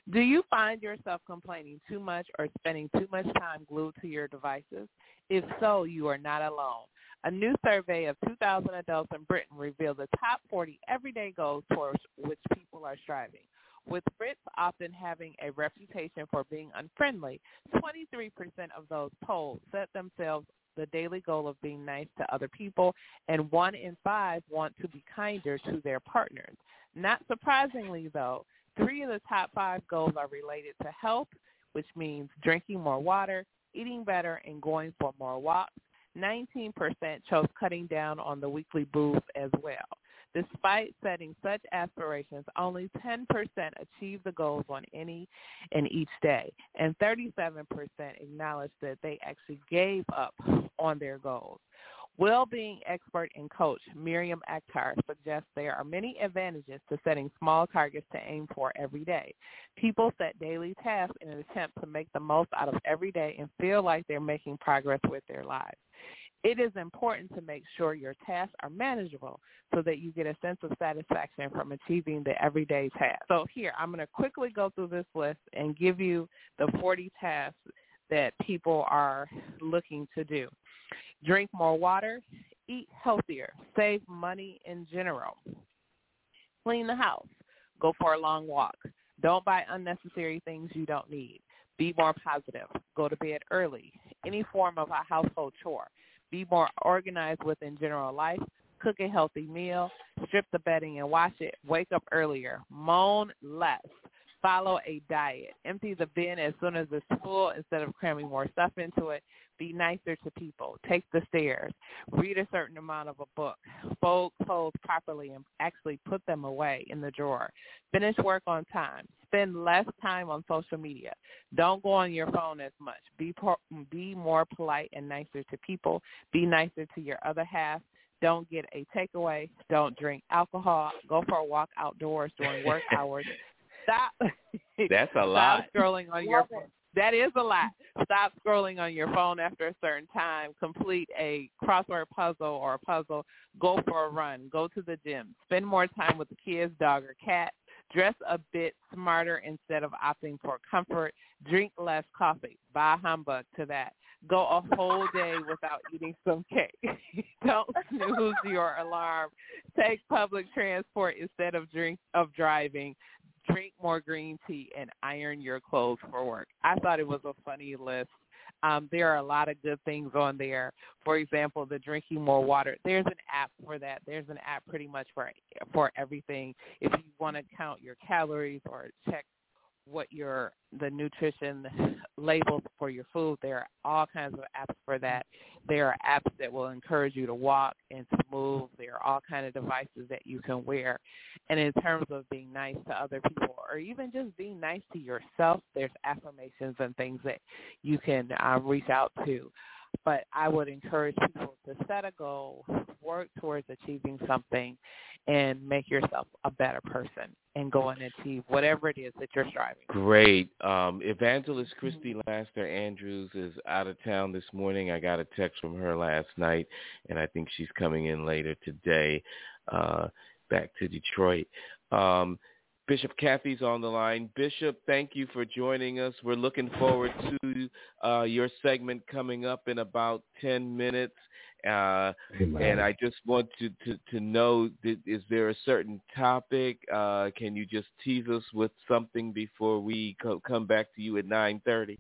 Do you find yourself complaining too much or spending too much time glued to your devices? If so, you are not alone. A new survey of two thousand adults in Britain revealed the top forty everyday goals towards which people are striving. With Brits often having a reputation for being unfriendly, twenty-three percent of those polled set themselves the daily goal of being nice to other people, and one in five want to be kinder to their partners. Not surprisingly, though, three of the top five goals are related to health, which means drinking more water, eating better, and going for more walks. nineteen percent chose cutting down on the weekly booze as well. Despite setting such aspirations, only ten percent achieve the goals on any and each day, and thirty-seven percent acknowledge that they actually gave up on their goals. Well-being expert and coach Miriam Akhtar suggests there are many advantages to setting small targets to aim for every day. People set daily tasks in an attempt to make the most out of every day and feel like they're making progress with their lives. It is important to make sure your tasks are manageable so that you get a sense of satisfaction from achieving the everyday task. So here, I'm going to quickly go through this list and give you the forty tasks that people are looking to do. Drink more water, eat healthier, save money in general, clean the house, go for a long walk, don't buy unnecessary things you don't need, be more positive, go to bed early, any form of a household chore, be more organized within general life, cook a healthy meal, strip the bedding and wash it, wake up earlier, moan less, follow a diet, empty the bin as soon as it's full instead of cramming more stuff into it, be nicer to people, take the stairs, read a certain amount of a book, fold clothes properly and actually put them away in the drawer, finish work on time, spend less time on social media, don't go on your phone as much, be, por- be more polite and nicer to people, be nicer to your other half, don't get a takeaway, don't drink alcohol, go for a walk outdoors during work hours, stop. That's a Stop lot. scrolling on your phone. That is a lot. Stop scrolling on your phone after a certain time. Complete a crossword puzzle or a puzzle. Go for a run. Go to the gym. Spend more time with the kids, dog, or cat. Dress a bit smarter instead of opting for comfort. Drink less coffee. Buy humbug to that. Go a whole day without eating some cake. Don't snooze your alarm. Take public transport instead of drink of driving. Drink more green tea and iron your clothes for work. I thought it was a funny list. Um, there are a lot of good things on there. For example, the drinking more water. There's an app for that. There's an app pretty much for for everything. If you want to count your calories or check what your the nutrition labels for your food, there are all kinds of apps for that. There are apps that will encourage you to walk and to move. There are all kinds of devices that you can wear. And in terms of being nice to other people or even just being nice to yourself, there's affirmations and things that you can um, reach out to. But I would encourage people to set a goal, work towards achieving something, and make yourself a better person and go and achieve whatever it is that you're striving for. Great. Um, Evangelist Christy Laster Andrews is out of town this morning. I got a text from her last night, and I think she's coming in later today uh, back to Detroit. Um, Bishop Kathy's on the line. Bishop, thank you for joining us. We're looking forward to uh, your segment coming up in about ten minutes. Uh, and I just want to, to, to know, that, is there a certain topic? Uh, can you just tease us with something before we co- come back to you at nine thirty?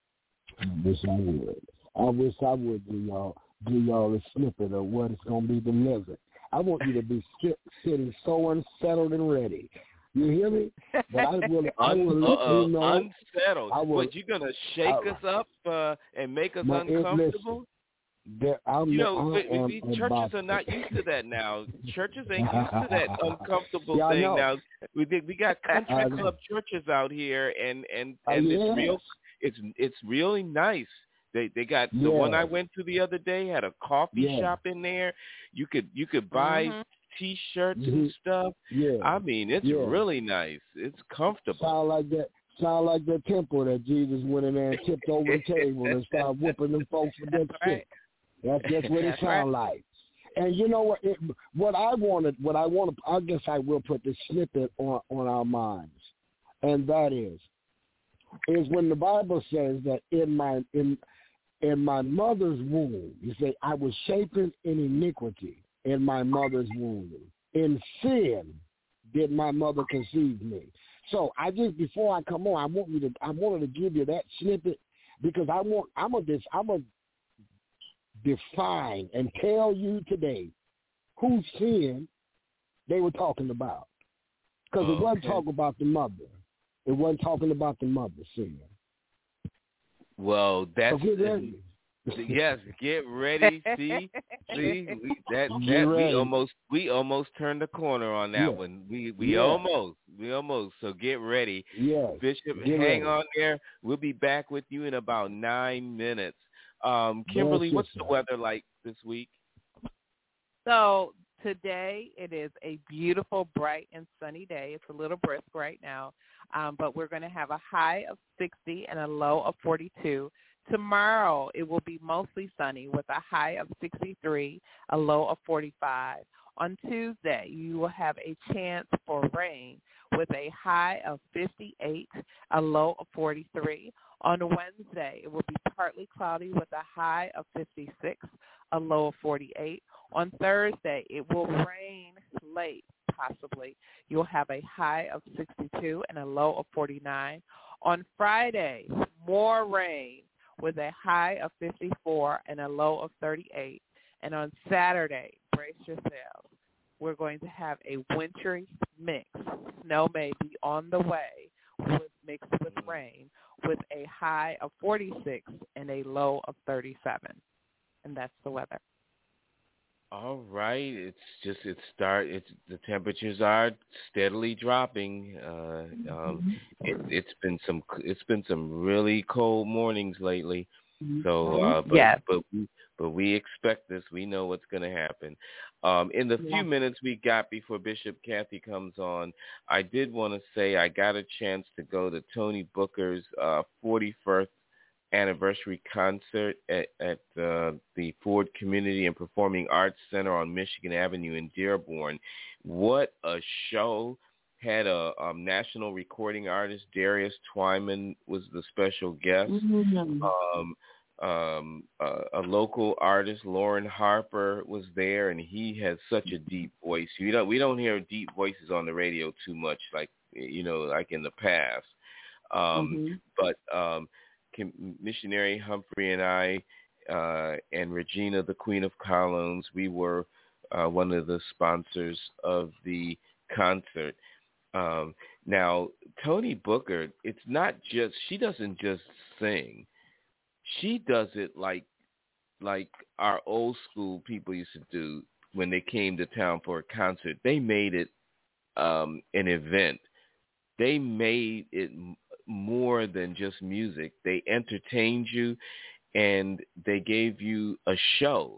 I wish I would. I wish I would do y'all, do y'all a snippet of what is going to be delivered. I want you to be sit, sitting so unsettled and ready. You hear me? But I will, I will let uh, you know. Unsettled. I will, what, you going to shake I, us up uh, and make us my, uncomfortable? Listen, there, I'm, you know, I we, we, churches about, are not used to that now. Churches ain't used to that uncomfortable yeah, thing now. We we got country club churches out here, and and and uh, it's yes. real. It's it's really nice. They they got the yes. one I went to the other day had a coffee yes. shop in there. You could you could buy mm-hmm. T-shirts mm-hmm. and stuff. Yeah. I mean, it's yeah. really nice. It's comfortable. Sound like that. Sound like the temple that Jesus went in there and tipped over the table and started whooping them folks with that stick. Right. That's just what it sounds right. like. And you know what? It, what I wanted, what I want to, I guess I will put this snippet on, on our minds, and that is is when the Bible says that in my in in my mother's womb, you say, I was shapen in iniquity in my mother's womb. In sin did my mother conceive me. So I just before I come on, I want you to I wanted to give you that snippet because I want I'm a this I'm a define and tell you today whose sin they were talking about. Because okay. it wasn't talking about the mother. It wasn't talking about the mother's sin. Well, that's so get ready. Yes, get ready. See, see, we, that that we almost we almost turned the corner on that yeah. one. We we yeah. almost we almost. So get ready, yes. Bishop. Get hang ready. on there. We'll be back with you in about nine minutes. Um, Kimberly, what's the weather like this week? So today it is a beautiful, bright, and sunny day. It's a little brisk right now, um, but we're going to have a high of sixty and a low of forty-two. Tomorrow it will be mostly sunny with a high of sixty-three, a low of forty-five. On Tuesday, you will have a chance for rain with a high of fifty-eight, a low of forty-three. On Wednesday, it will be partly cloudy with a high of fifty-six, a low of forty-eight. On Thursday, it will rain late, possibly. You'll have a high of sixty-two and a low of forty-nine. On Friday, more rain with a high of fifty-four and a low of thirty-eight. And on Saturday, brace yourselves, we're going to have a wintry mix. Snow may be on the way with mixed with rain with a high of forty-six and a low of thirty-seven. And that's the weather. All right, it's just it start. It's the temperatures are steadily dropping. Uh, um, it, it's been some it's been some really cold mornings lately. So, uh, but, yeah. but we but we expect this. We know what's going to happen. Um, in the yeah. few minutes we got before Bishop Kathy comes on, I did want to say I got a chance to go to Tony Booker's uh, forty-first anniversary concert at, at uh, the Ford Community and Performing Arts Center on Michigan Avenue in Dearborn. What a show. Had a um, national recording artist, Darius Twyman, was the special guest. Mm-hmm. Um, um, uh, a local artist, Lauren Harper, was there, and he has such a deep voice. We don't we don't hear deep voices on the radio too much, like you know, like in the past. Um, mm-hmm. But um, Missionary Humphrey and I uh, and Regina, the Queen of Colognes, we were uh, one of the sponsors of the concert. Um, now, Tony Booker, it's not just, she doesn't just sing. She does it like like our old school people used to do when they came to town for a concert. They made it um, an event. They made it more than just music. They entertained you, and they gave you a show.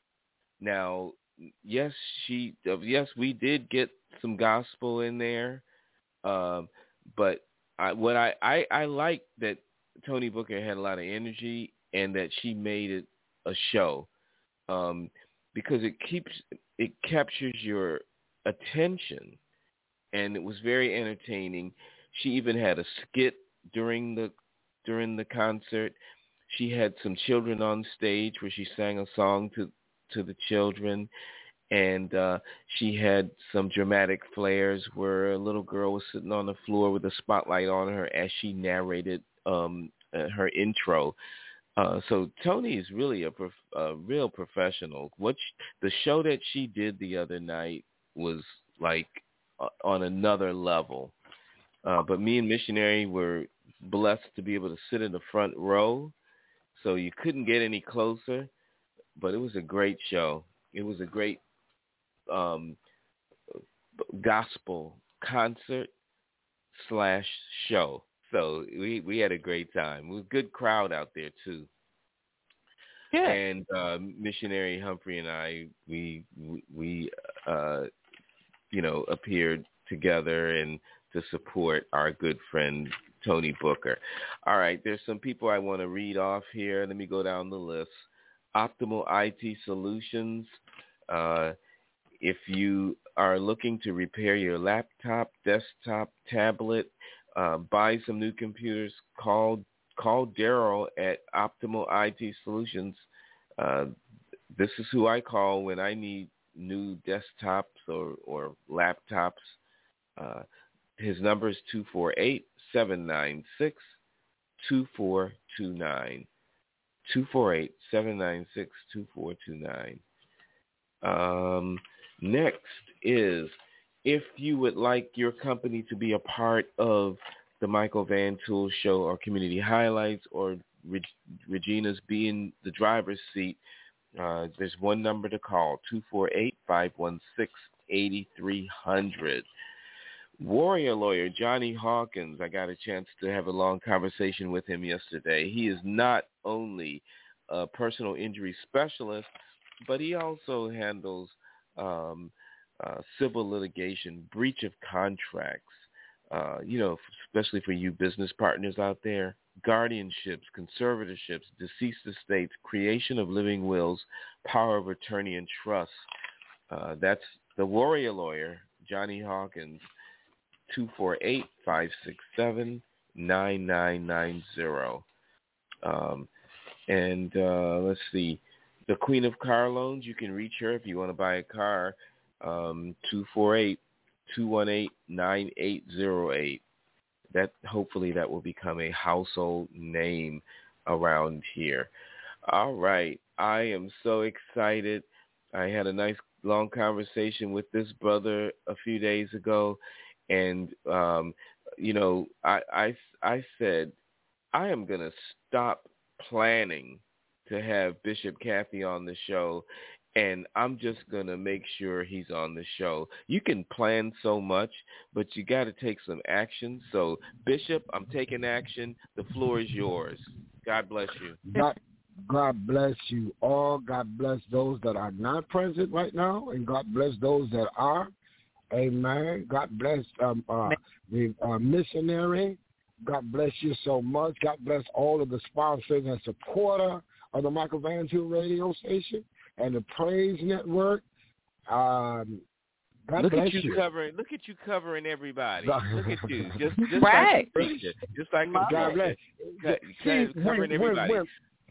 Now, yes, she, yes, we did get some gospel in there, um, but I, what I, I, I like that Tony Booker had a lot of energy and that she made it a show, um, because it keeps it captures your attention, and it was very entertaining. She even had a skit during the during the concert. She had some children on stage where she sang a song to to the children, and uh, she had some dramatic flares where a little girl was sitting on the floor with a spotlight on her as she narrated um, uh, her intro. Uh, so Tony is really a, prof- a real professional. What she, the show that she did the other night was like uh, on another level. Uh, but me and Missionary were blessed to be able to sit in the front row, so you couldn't get any closer. But it was a great show. It was a great um, gospel concert slash show. So we, we had a great time. It was a good crowd out there too. Yeah. And uh, Missionary Humphrey and I, we we uh, you know appeared together and to support our good friend Tony Booker. All right, there's some people I want to read off here. Let me go down the list. Optimal I T Solutions. Uh, if you are looking to repair your laptop, desktop, tablet, uh, buy some new computers, call call Daryl at Optimal I T Solutions. Uh, this is who I call when I need new desktops or, or laptops. Uh, his number is two four eight, seven nine six, two four two nine. two four eight, seven nine six, two four two nine. Um, next is, if you would like your company to be a part of the Michael Van Tool Show or Community Highlights, or Reg- Regina's be in the driver's seat, uh, there's one number to call, two four eight, five one six, eight three zero zero. Warrior lawyer Johnny Hawkins, I got a chance to have a long conversation with him yesterday. He is not only a personal injury specialist, but he also handles um, uh, civil litigation, breach of contracts, uh, you know, especially for you business partners out there, guardianships, conservatorships, deceased estates, creation of living wills, power of attorney and trust. Uh, that's the warrior lawyer, Johnny Hawkins. two four eight, five six seven, nine nine nine zero. Um, and uh, let's see, the Queen of Car Loans, you can reach her if you want to buy a car, um, two four eight, two one eight, nine eight zero eight. That, hopefully that will become a household name around here. All right, I am so excited. I had a nice long conversation with this brother a few days ago. And, um, you know, I, I, I said, I am going to stop planning to have Bishop Cathy on the show, and I'm just going to make sure he's on the show. You can plan so much, but you got to take some action. So, Bishop, I'm taking action. The floor is yours. God bless you. God, God bless you all. God bless those that are not present right now, and God bless those that are. Amen. God bless um, uh, the uh, missionary. God bless you so much. God bless all of the sponsors and supporter of the Michael Van Tool radio station and the Praise Network. Um, God look bless at you, you. covering. Look at you covering everybody. Look at you, just just right. like a preacher, just like a God bless. See, when, covering everybody. When, when,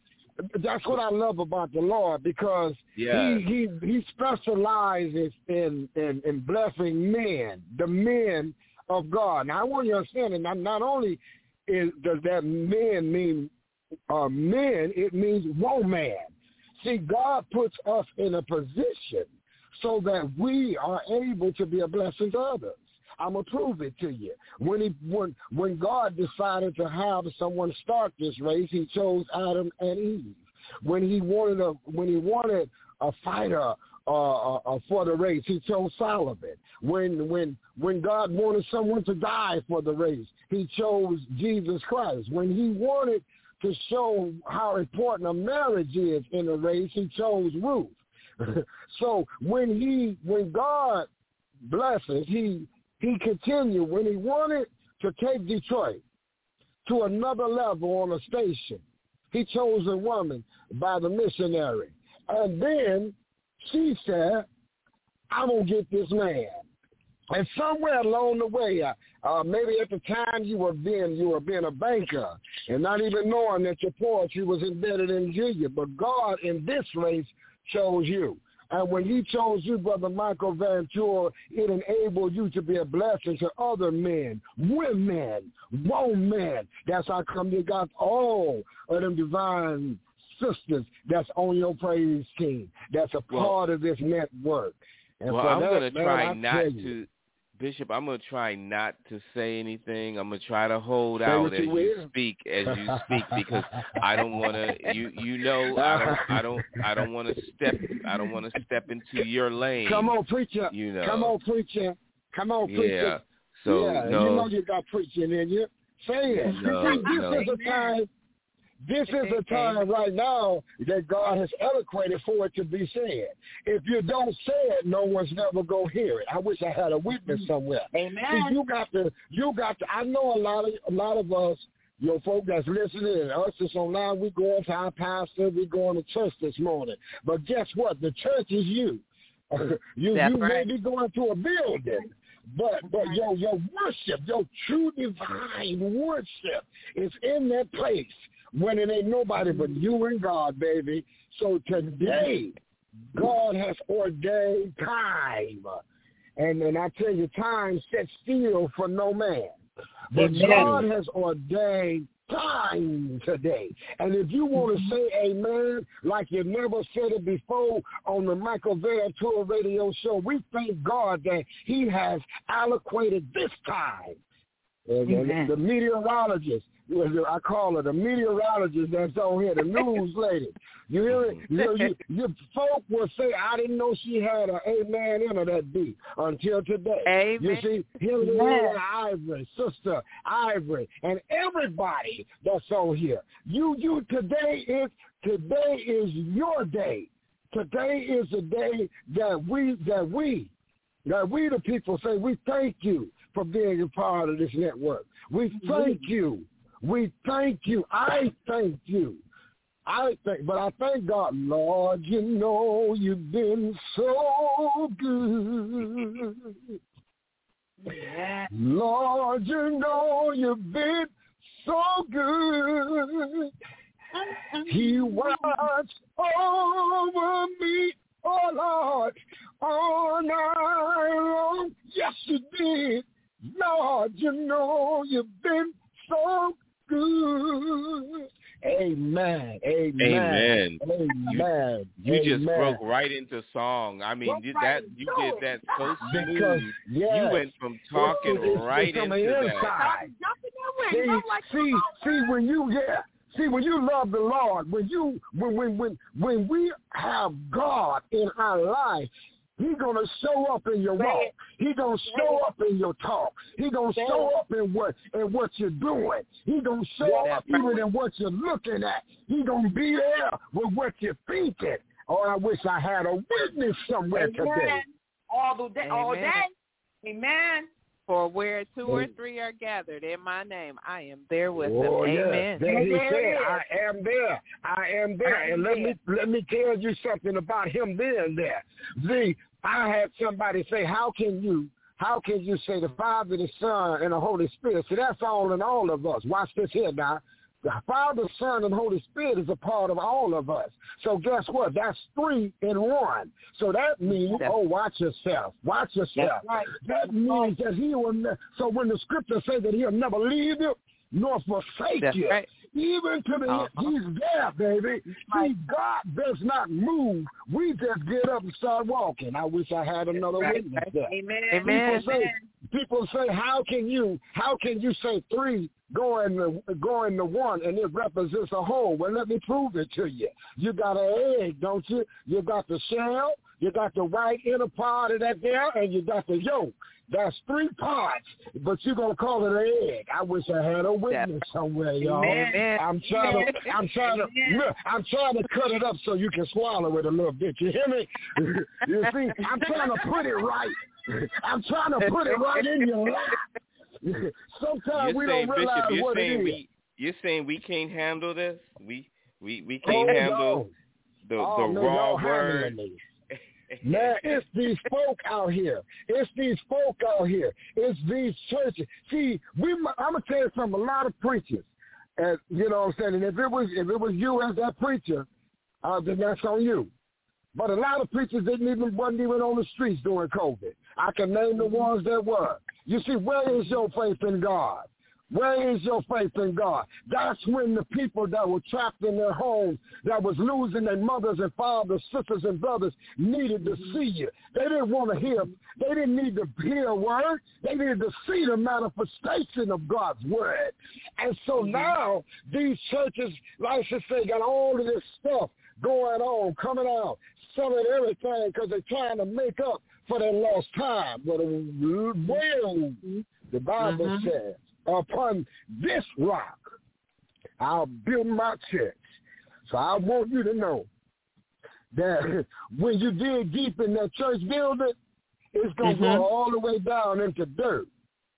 That's what I love about the Lord, because yeah. he, he he specializes in, in, in blessing men, the men of God. Now, I want you to understand that not, not only is, does that men mean uh, men, it means woman. See, God puts us in a position so that we are able to be a blessing to others. I'm gonna prove it to you. When he when when God decided to have someone start this race, he chose Adam and Eve. When he wanted a when he wanted a fighter uh, uh, for the race, he chose Solomon. When when when God wanted someone to die for the race, he chose Jesus Christ. When he wanted to show how important a marriage is in the race, he chose Ruth. So when he when God blesses, he He continued. When he wanted to take Detroit to another level on a station, he chose a woman by the missionary. And then she said, I'm going to get this man. And somewhere along the way, uh, uh, maybe at the time you were being you were being a banker and not even knowing that your poetry was embedded in you, but God in this race chose you. And when he chose you, Brother Michael Van Tool, it enabled you to be a blessing to other men, women, women. That's how come you got all of them divine sisters that's on your praise team. That's a well, part of this network. And well, so I'm going to try not to, Bishop, I'm going to try not to say anything. I'm going to try to hold say out as you, you speak, as you speak, because I don't want to. You you know I don't I don't I don't want to step I don't want to step into your lane. Come on, preacher. You know. Come on, preacher. Come on, preacher. Yeah. So yeah, no. you know you got preaching in you. Say it. No, this no. is a time. This is a time right now that God has eloquated for it to be said. If you don't say it, no one's never gonna hear it. I wish I had a witness somewhere. Amen. See, you got to, you got to. I know a lot of a lot of us, your folk that's listening, and us that's online. We going to our pastor. We going to church this morning. But guess what? The church is you. you That's you right. may be going to a building, But but your your worship, your true divine worship is in that place when it ain't nobody but you and God, baby. So today, God has ordained time. And then I tell you, time sets still for no man. But Amen. God has ordained time today. And if you want to say amen, like you never said it before on the Michael Van Tour radio show, we thank God that he has allocated this time. And, and the meteorologist, I call her the meteorologist that's on here, the news lady. You hear it? You know, you, you folk will say, I didn't know she had an amen in her that beat until today. Amen. You see, Hillary Ivory, Sister Ivory, and everybody that's on here. You, you, today is, today is your day. Today is the day that we, that we, that we the people say, we thank you for being a part of this network. We thank you. We thank you. I thank you. I thank, but I thank God, Lord, you know you've been so good. Yeah. Lord, you know you've been so good. He watched over me, oh Lord, all night long. Yes, you did. Lord, you know you've been so good. Amen. Amen. Amen. Amen. You, you Amen. just broke right into song. I mean, you, that you did that so smooth. Because, yes, you went from talking it's, it's, right it's into that. See, see, see, when you yeah. See, when you love the Lord, when you when when when when we have God in our life, He's going to show up in your walk. He's going to show up in your talk. He's going to show up in what in what you're doing. He's going to show up even in what you're looking at. He's going to be there with what you're thinking. Oh, I wish I had a witness somewhere Amen. today. All the day, all day. Amen. For where two or three are gathered in my name, I am there with oh, them. Yeah. Amen. There he said, I am there. I am there. I am and let there. me let me tell you something about him being there. See, I had somebody say, how can you how can you say the Father, the Son, and the Holy Spirit? See, that's all in all of us. Watch this here now. The Father, Son, and Holy Spirit is a part of all of us. So guess what? That's three in one. So that means, That's oh, watch yourself. Watch yourself. Right. That means that he will ne- so when the scriptures say that he'll never leave you, nor forsake That's you. Right. Even to the uh-huh. he's there, baby. Right. See, God does not move. We just get up and start walking. I wish I had another right. witness there. Amen. People say, people say, how can you, how can you say three going to, going to one and it represents a whole? Well, let me prove it to you. You got an egg, don't you? You got the shell, you got the white inner part of that there, and you got the yolk. That's three parts, but you're gonna call it an egg. I wish I had a witness somewhere, y'all. Amen. I'm trying to, I'm trying to, look, I'm trying to cut it up so you can swallow it a little bit. You hear me? You see, I'm trying to put it right. I'm trying to put it right in your lap. Sometimes you're we saying, don't realize Bishop, what saying it is. We, you're saying we can't handle this? We we we can't oh, handle no. the oh, the man, raw word. Man, it's these folk out here. It's these folk out here. It's these churches. See, we. I'm gonna tell you something. A lot of preachers, and you know what I'm saying. And if it was if it was you as that preacher, uh, then that's on you. But a lot of preachers didn't even wasn't even on the streets during COVID. I can name the ones that were. You see, where is your faith in God? Where is your faith in God? That's when the people that were trapped in their homes, that was losing their mothers and fathers, sisters and brothers, needed to see you. They didn't want to hear. They didn't need to hear a word. They needed to see the manifestation of God's word. And so now these churches, like I say, got all of this stuff going on, coming out, selling everything because they're trying to make up for their lost time. But well, the Bible uh-huh. says, upon this rock, I'll build my church. So I want you to know that when you dig deep in that church building, it's going to mm-hmm. go all the way down into dirt.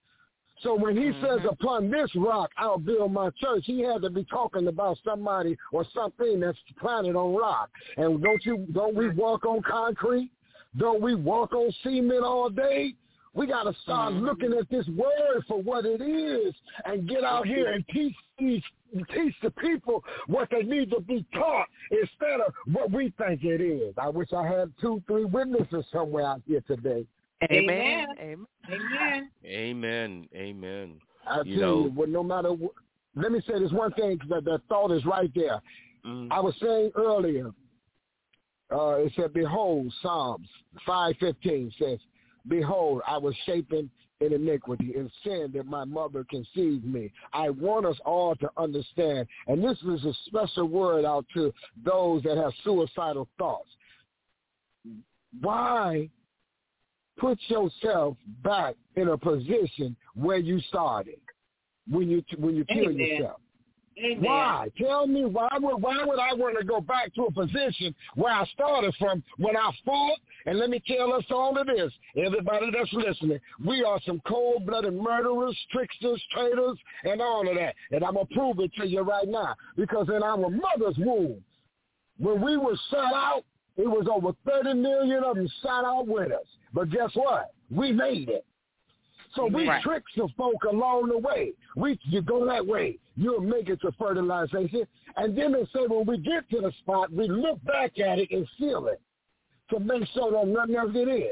So when he mm-hmm. says, upon this rock, I'll build my church, he had to be talking about somebody or something that's planted on rock. And don't you, don't we walk on concrete? Don't we walk on cement all day? We got to start mm-hmm. looking at this word for what it is and get out here and teach these, teach the people what they need to be taught instead of what we think it is. I wish I had two, three witnesses somewhere out here today. Amen. Amen. Amen. Amen. Amen. I tell you, know, you, well, no matter what, let me say this one thing, that that thought is right there. Mm. I was saying earlier, uh, it said, behold, Psalms five fifteen says, behold, I was shapen in iniquity, in sin that my mother conceived me. I want us all to understand, and this is a special word out to those that have suicidal thoughts. Why put yourself back in a position where you started when you when you kill Amen. yourself? Amen. Why? Tell me why would why would I want to go back to a position where I started from when I fought? And let me tell us all of this, everybody that's listening, we are some cold-blooded murderers, tricksters, traitors, and all of that. And I'm going to prove it to you right now. Because in our mother's womb, when we were set out, it was over thirty million of them set out with us. But guess what? We made it. So we right. trick some folk along the way. We you go that way, you'll make it to fertilization. And then they say when we get to the spot, we look back at it and seal it to make sure that nothing else get in.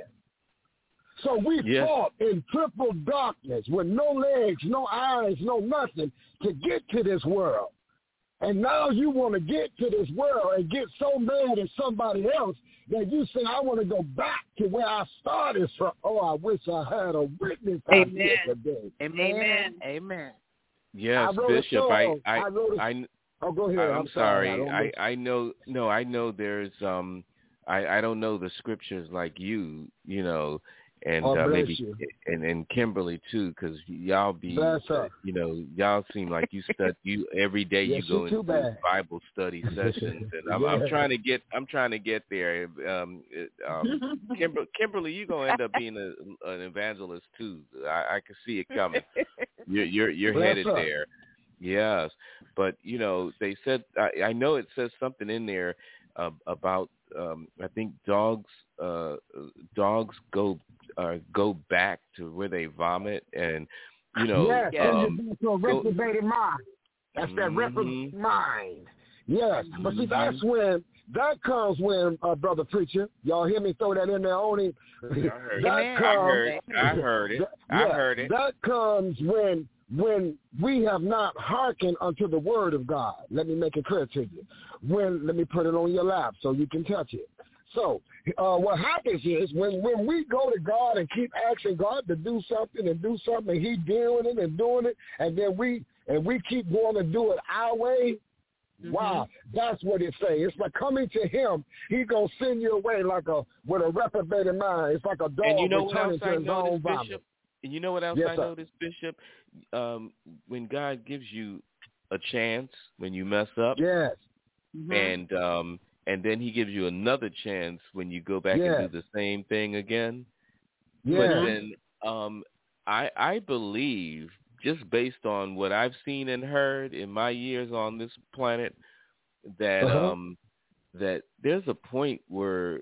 So we yes. fought in triple darkness with no legs, no eyes, no nothing to get to this world. And now you want to get to this world and get so mad at somebody else that you say, I want to go back to where I started from. Oh, I wish I had a witness out here today. Amen. Amen. Yes, I Bishop. I, I, I, wrote a, I, oh, go ahead. I'm, I'm sorry. sorry. I, I know, no, I know there's, um, I, I don't know the scriptures like you, you know, and oh, uh, maybe you. and, and Kimberly too, because y'all be, uh, you know, y'all seem like you study you every day. Yes, you go into bad. Bible study sessions, and I'm, yeah. I'm trying to get, I'm trying to get there. Um, it, um, Kimber, Kimberly, you gonna end up being a, an evangelist too. I, I can see it coming. You're you're, you're headed up. there. Yes, but you know, they said I, I know it says something in there uh, about um, I think dogs uh, dogs go. Uh, go back to where they vomit, and you know, yes, um, to a reprobated mind. That's mm-hmm. that reprobated mind. Yes, mm-hmm. but see, that's when that comes when, uh, brother preacher, y'all hear me throw that in there on him. I heard that it. Comes, I heard it. I heard it. That, I yeah, heard it. That comes when when we have not hearkened unto the word of God. Let me make it clear to you. When let me put it on your lap so you can touch it. So uh, what happens is when, when we go to God and keep asking God to do something and do something, and He doing it and doing it, and then we and we keep going to do it our way. Mm-hmm. Wow, that's what it say. It's like coming to Him. He gonna send you away like a with a reprobated mind. It's like a dog and you know returning what else to his I own noticed, vomit. Bishop? And you know what else yes, I sir. noticed, Bishop? Um, when God gives you a chance when you mess up, yes, mm-hmm. and um. And then He gives you another chance when you go back yeah. and do the same thing again. Yeah. But then um, I, I believe, just based on what I've seen and heard in my years on this planet, that uh-huh. um, that there's a point where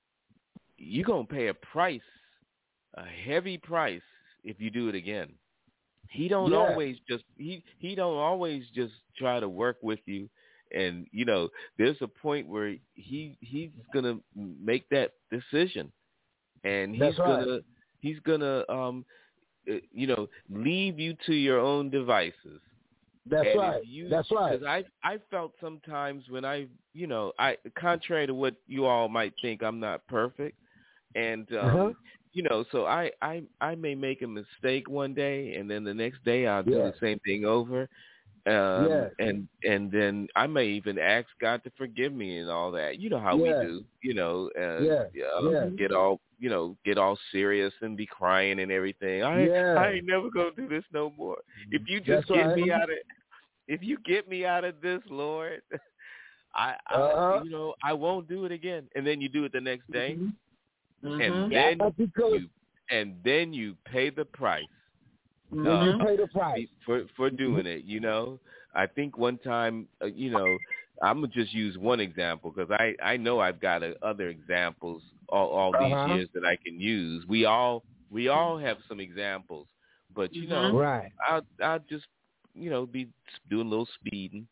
you're going to pay a price, a heavy price, if you do it again. He don't yeah. always just he, he don't always just try to work with you. And, you know, there's a point where he he's going to make that decision. And he's right. going to, he's going to, um, you know, leave you to your own devices. That's and right. You, That's right. Because I, I felt sometimes when I, you know, I contrary to what you all might think, I'm not perfect. And, um, uh-huh. you know, so I, I, I may make a mistake one day, and then the next day I'll do yeah. the same thing over. Um, yeah. and and then I may even ask God to forgive me and all that. You know how yeah. we do, you know, uh, yeah. Uh, yeah. get all, you know, get all serious and be crying and everything. I yeah. I ain't never gonna do this no more. If you just That's get right. me out of, if you get me out of this, Lord, I, I uh-huh. you know, I won't do it again. And then you do it the next day, mm-hmm. and yeah. then you and then you pay the price. When um, you pay the price for for doing it, you know. I think one time, uh, you know, I'm gonna just use one example because I, I know I've got uh, other examples all, all these uh-huh. years that I can use. We all We all have some examples, but you know, right. I'll I'll just you know be doing a little speeding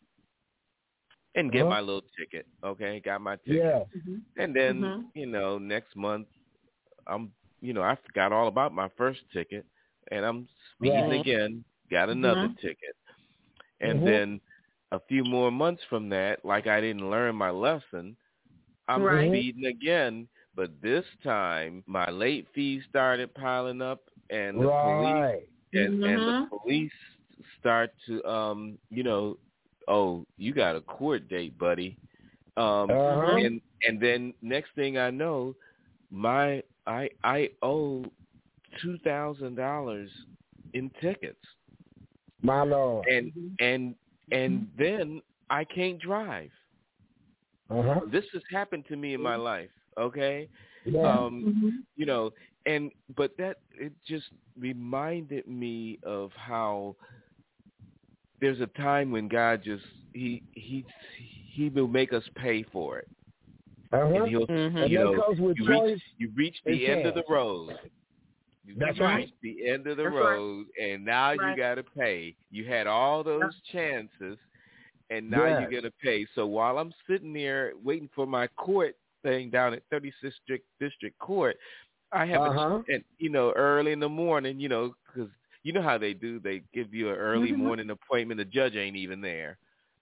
and get Uh-huh. my little ticket. Okay, got my ticket, Yeah. and then Mhm. you know next month I'm you know I forgot all about my first ticket, and I'm speeding Right. again. Got another Mhm. ticket, and Mhm. then a few more months from that, like I didn't learn my lesson, I'm Right. speeding again. But this time, my late fees started piling up, and the police Right. and, and the Mhm. police start to, um, you know, oh, you got a court date, buddy. Um, Uh-huh. and and then next thing I know, my I I owe two thousand dollars in tickets, My Lord. and and and then I can't drive. Uh-huh. This has happened to me in my life. Okay. Yeah. Um, Mhm. you know, and but that it just reminded me of how there's a time when God just he he he will make us pay for it, Uh-huh. and he'll Mhm. And you that know comes with you choice. reach you reach the and end of the chance. road. You That's reach right. the end of the That's right. road, and now you Right. got to pay. You had all those chances, and now Yes. you're gonna pay. So while I'm sitting there waiting for my court thing down at thirty-sixth District District Court, I have Uh-huh. a, and you know, early in the morning, you know, because you know how they do. They give you an early Mhm. morning appointment. The judge ain't even there.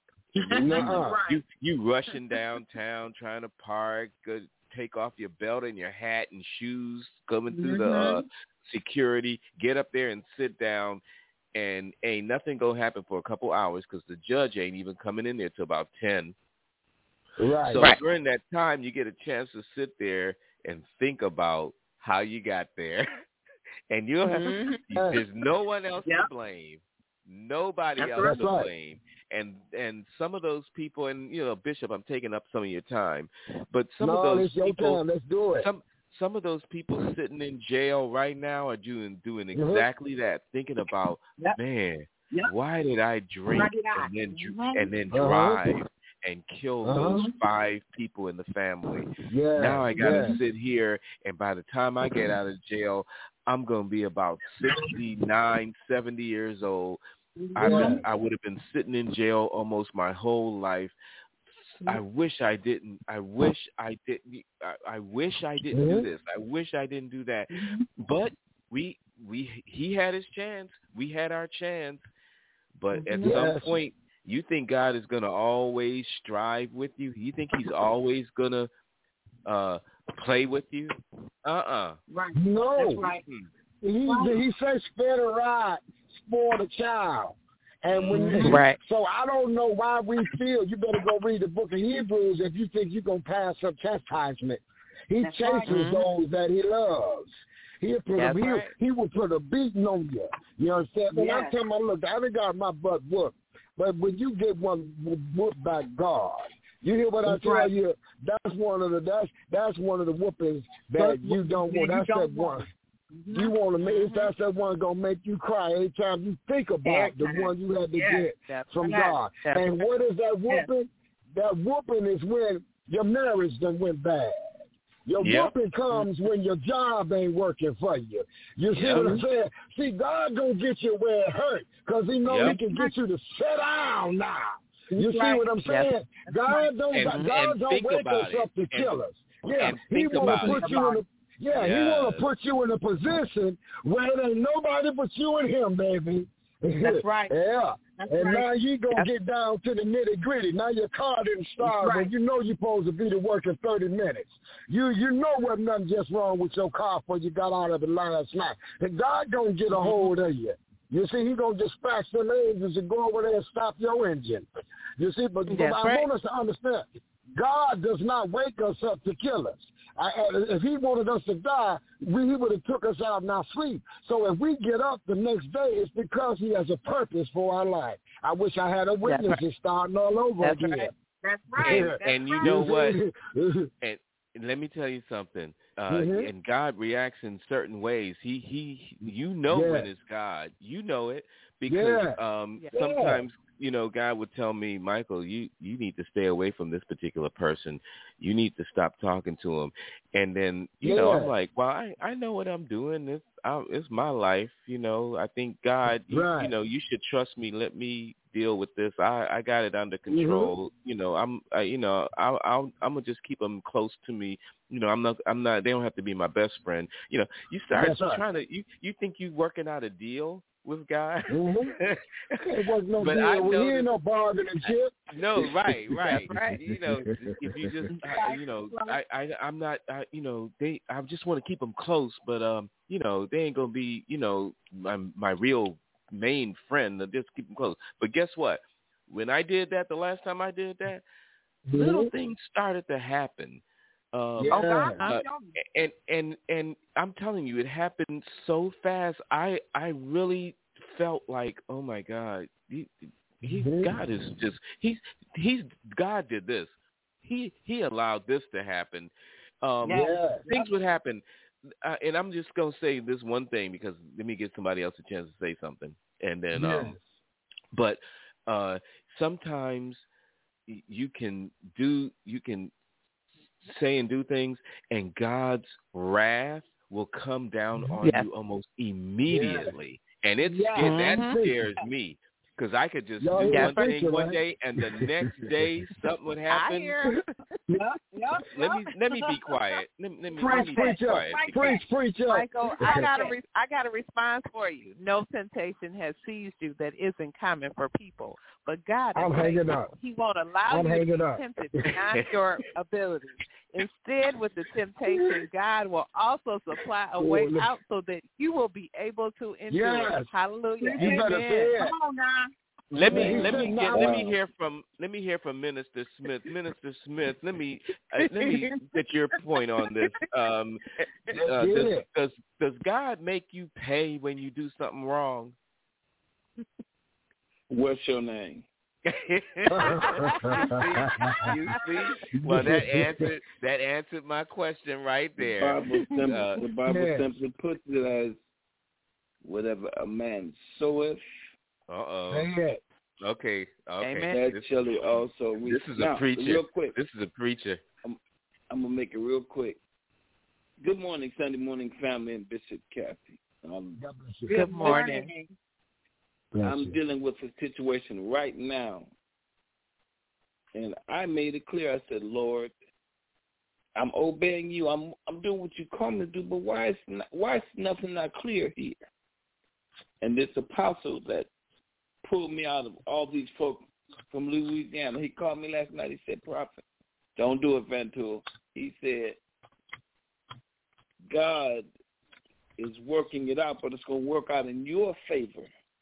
Nuh-uh. Right. You you rushing downtown trying to park, go take off your belt and your hat and shoes, coming through the uh, security, get up there and sit down, and ain't nothing gonna happen for a couple hours because the judge ain't even coming in there till about ten. Right. So Right. during that time, you get a chance to sit there and think about how you got there, and you'll have Mhm. there's no one else Yep. to blame, nobody That's else right. to That's right. blame, and and some of those people, and you know, Bishop, I'm taking up some of your time, but some no, of those it's your people, time. Let's do it. some some of those people sitting in jail right now are doing doing Mhm. exactly that, thinking about, Yep. man, Yep. why did I drink Why did I? and then dr- Mhm. and then Uh-huh. drive and kill Uh-huh. those five people in the family? Yeah. Now I gotta yeah. sit here, and by the time I get out of jail, I'm gonna be about sixty-nine, seventy years old. I've Yeah. been, I would have been sitting in jail almost my whole life. I wish I didn't. I wish I didn't. I, I wish I didn't Mhm. do this. I wish I didn't do that. But we, we, he had his chance. We had our chance. But at some Yes. point, you think God is gonna always strive with you? You think He's always gonna uh, play with you? Uh-uh. Right. No. That's right. He he says spare the rod, spoil the child. And when Right. so I don't know why we feel you better go read the book of Hebrews if you think you're gonna pass up chastisement. He That's chases right. Mhm. those that he loves. He'll put That's a, he, right. he will put a beating on you. You understand? And I Yes. tell my look, I done got my butt whooped. But when you get one whooped by God, you hear what That's I tell right. you? That's one of the that's that's one of the whoopings that you don't want. you That's don't that want. one. You want to make that's that one gonna make you cry every time you think about Every time. the one you had to Yes. get That's from right. God. That's And what is that Yes. whooping? That whooping is when your marriage done went bad. Your Yep. whooping comes when your job ain't working for you. You see Yep. what I'm saying? See, God gonna get you where it hurt because he know Yep. he can get you to sit down now. You That's see right. what I'm saying? Yes. God don't And- God and don't think wake about us it. up to And- kill us. Yeah, and he think want about to put it. you in a yeah, he want Yes. to put you in a position where it ain't nobody but you and him, baby. That's right. Yeah. That's and right. now you gonna That's- get down to the nitty gritty. Now your car didn't start, That's right. but you know you're supposed to be to work in thirty minutes. You you know what nothing just wrong with your car before you got out of it last night. And God gonna get a hold of you. You see, he gonna dispatch them angels and go over there and stop your engine. You see, but, but That's I right. want us to understand, God does not wake us up to kill us. I, if he wanted us to die, we, he would have took us out in our sleep. So if we get up the next day, it's because he has a purpose for our life. I wish I had a witness right. and starting all over That's again. right. That's right. And, That's and you right. know what? what? And let me tell you something. Uh, Mhm. And God reacts in certain ways. He, he, you know Yeah. when it's God. You know it because Yeah. um, Yeah. sometimes you know God would tell me, Michael, you you need to stay away from this particular person. You need to stop talking to him. And then you know Yeah. I'm like, well, I, I know what I'm doing. This I, it's my life. You know, I think God, you, Right. you know, you should trust me. Let me deal with this. I, I got it under control. Mm-hmm. You know, I'm, I, you know, I, I'll, I'm gonna just keep them close to me. You know, I'm not, I'm not. They don't have to be my best friend. You know, you start That's trying right. to, you, you think you working out a deal with God. Mm-hmm. It wasn't no But deal. I We know ain't that- no bargaining chip. No, right, right, right. You know, if you just, I, you know, I, I, I'm not, I, you know, they, I just want to keep them close, but um, you know, they ain't gonna be, you know, my my real main friend. To just keep them close. But guess what? When I did that, the last time I did that, Mm-hmm. little things started to happen. Um, Yeah. Oh, God, uh, and and and I'm telling you, it happened so fast. I I really felt like, oh my God, he, he Mm-hmm. God is just he's he's God did this. He he allowed this to happen. Um, Yeah. Things would happen, uh, and I'm just gonna say this one thing because let me give somebody else a chance to say something, and then Yes. um, but uh, sometimes you can do you can. say and do things, and God's wrath will come down on Yes. you almost immediately, and it's Yeah. and that Mhm. scares me because I could just Y'all do hear one that thing preacher, one right? day, and the next day something would I happen. hear. Yep, yep, Let yep. me let me be quiet. Let, me- let me, let Preach, me preach be up. quiet. Preach, preach up. Michael, I got a re- I got a response for you. No temptation has seized you that isn't common for people, but God is I'm hanging faithful. up. He won't allow I'm you hanging to be up. tempted beyond your ability. Instead, with the temptation, God will also supply a way Oh, out so that you will be able to endure. Yes. Hallelujah. You better Amen. say it. Come on now. Let me Yeah. let me He get said let me no. hear from let me hear from Minister Smith. Minister Smith, let me uh, let me get your point on this. Um, uh, Get does, it. does does God make you pay when you do something wrong? What's your name? you see, you see. Well, that answered that answered my question right The there. Bible, simply, Uh, the Bible yes. simply puts it as whatever a man soweth, Uh oh. Say it. Okay. Okay. Amen. that This, shall he also reap. this is Now, a preacher. real quick, This is a preacher. I'm, I'm gonna make it real quick. Good morning, Sunday morning family, and Bishop Kathy. Um, God bless you. Good morning. Bless I'm you. dealing with a situation right now, and I made it clear. I said, Lord, I'm obeying you. I'm I'm doing what you call me to do, but why is not, why is nothing not clear here? And this apostle that pulled me out of all these folks from Louisiana, he called me last night. He said, Prophet, don't do it, Ventura. He said, God is working it out, but it's going to work out in your favor.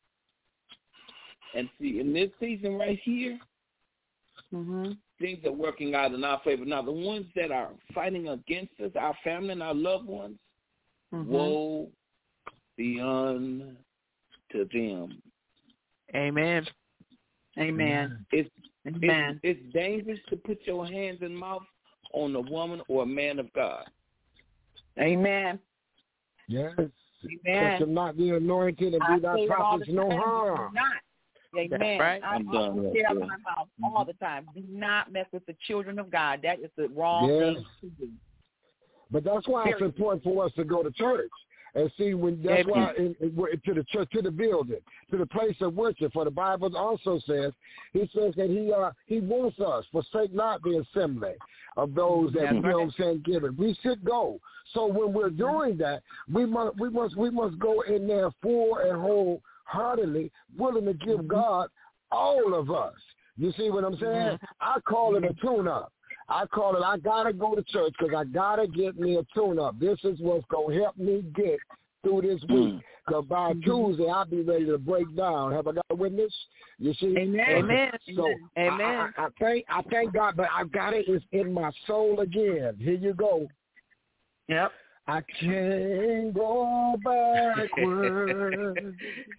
And see, in this season right here, Mm-hmm. things are working out in our favor. Now, the ones that are fighting against us, our family and our loved ones, Mm-hmm. woe be unto them. Amen. Amen. It's, Amen. it's it's dangerous to put your hands and mouth on a woman or a man of God. Amen. Yes. Amen. Touch not the anointed and I do thy say it all prophets the no time, harm. do not. Amen. That's right. I, I'm I done say right it out of there. my mouth all the time. Do not mess with the children of God. That is the wrong Yes. thing to do. But that's why it's important for us to go to church and see when. That's Amen. why in, in, to the church, to the building, to the place of worship. For the Bible also says, he says that he uh, he wants us forsake not the assembly of those that That's you know right. what I'm saying give it. We should go. So when we're doing that, we must we must we must go in there full and wholeheartedly, willing to give God all of us. You see what I'm saying? I call it a tune-up. I call it, I got to go to church because I got to get me a tune-up. This is what's going to help me get through this week. Because by Tuesday, I'll be ready to break down. Have I got a witness? You see? Amen. Amen. So Amen. I, I, I, thank, I thank God, but I got it. It's in my soul again. Here you go. Yep. I can't go backward.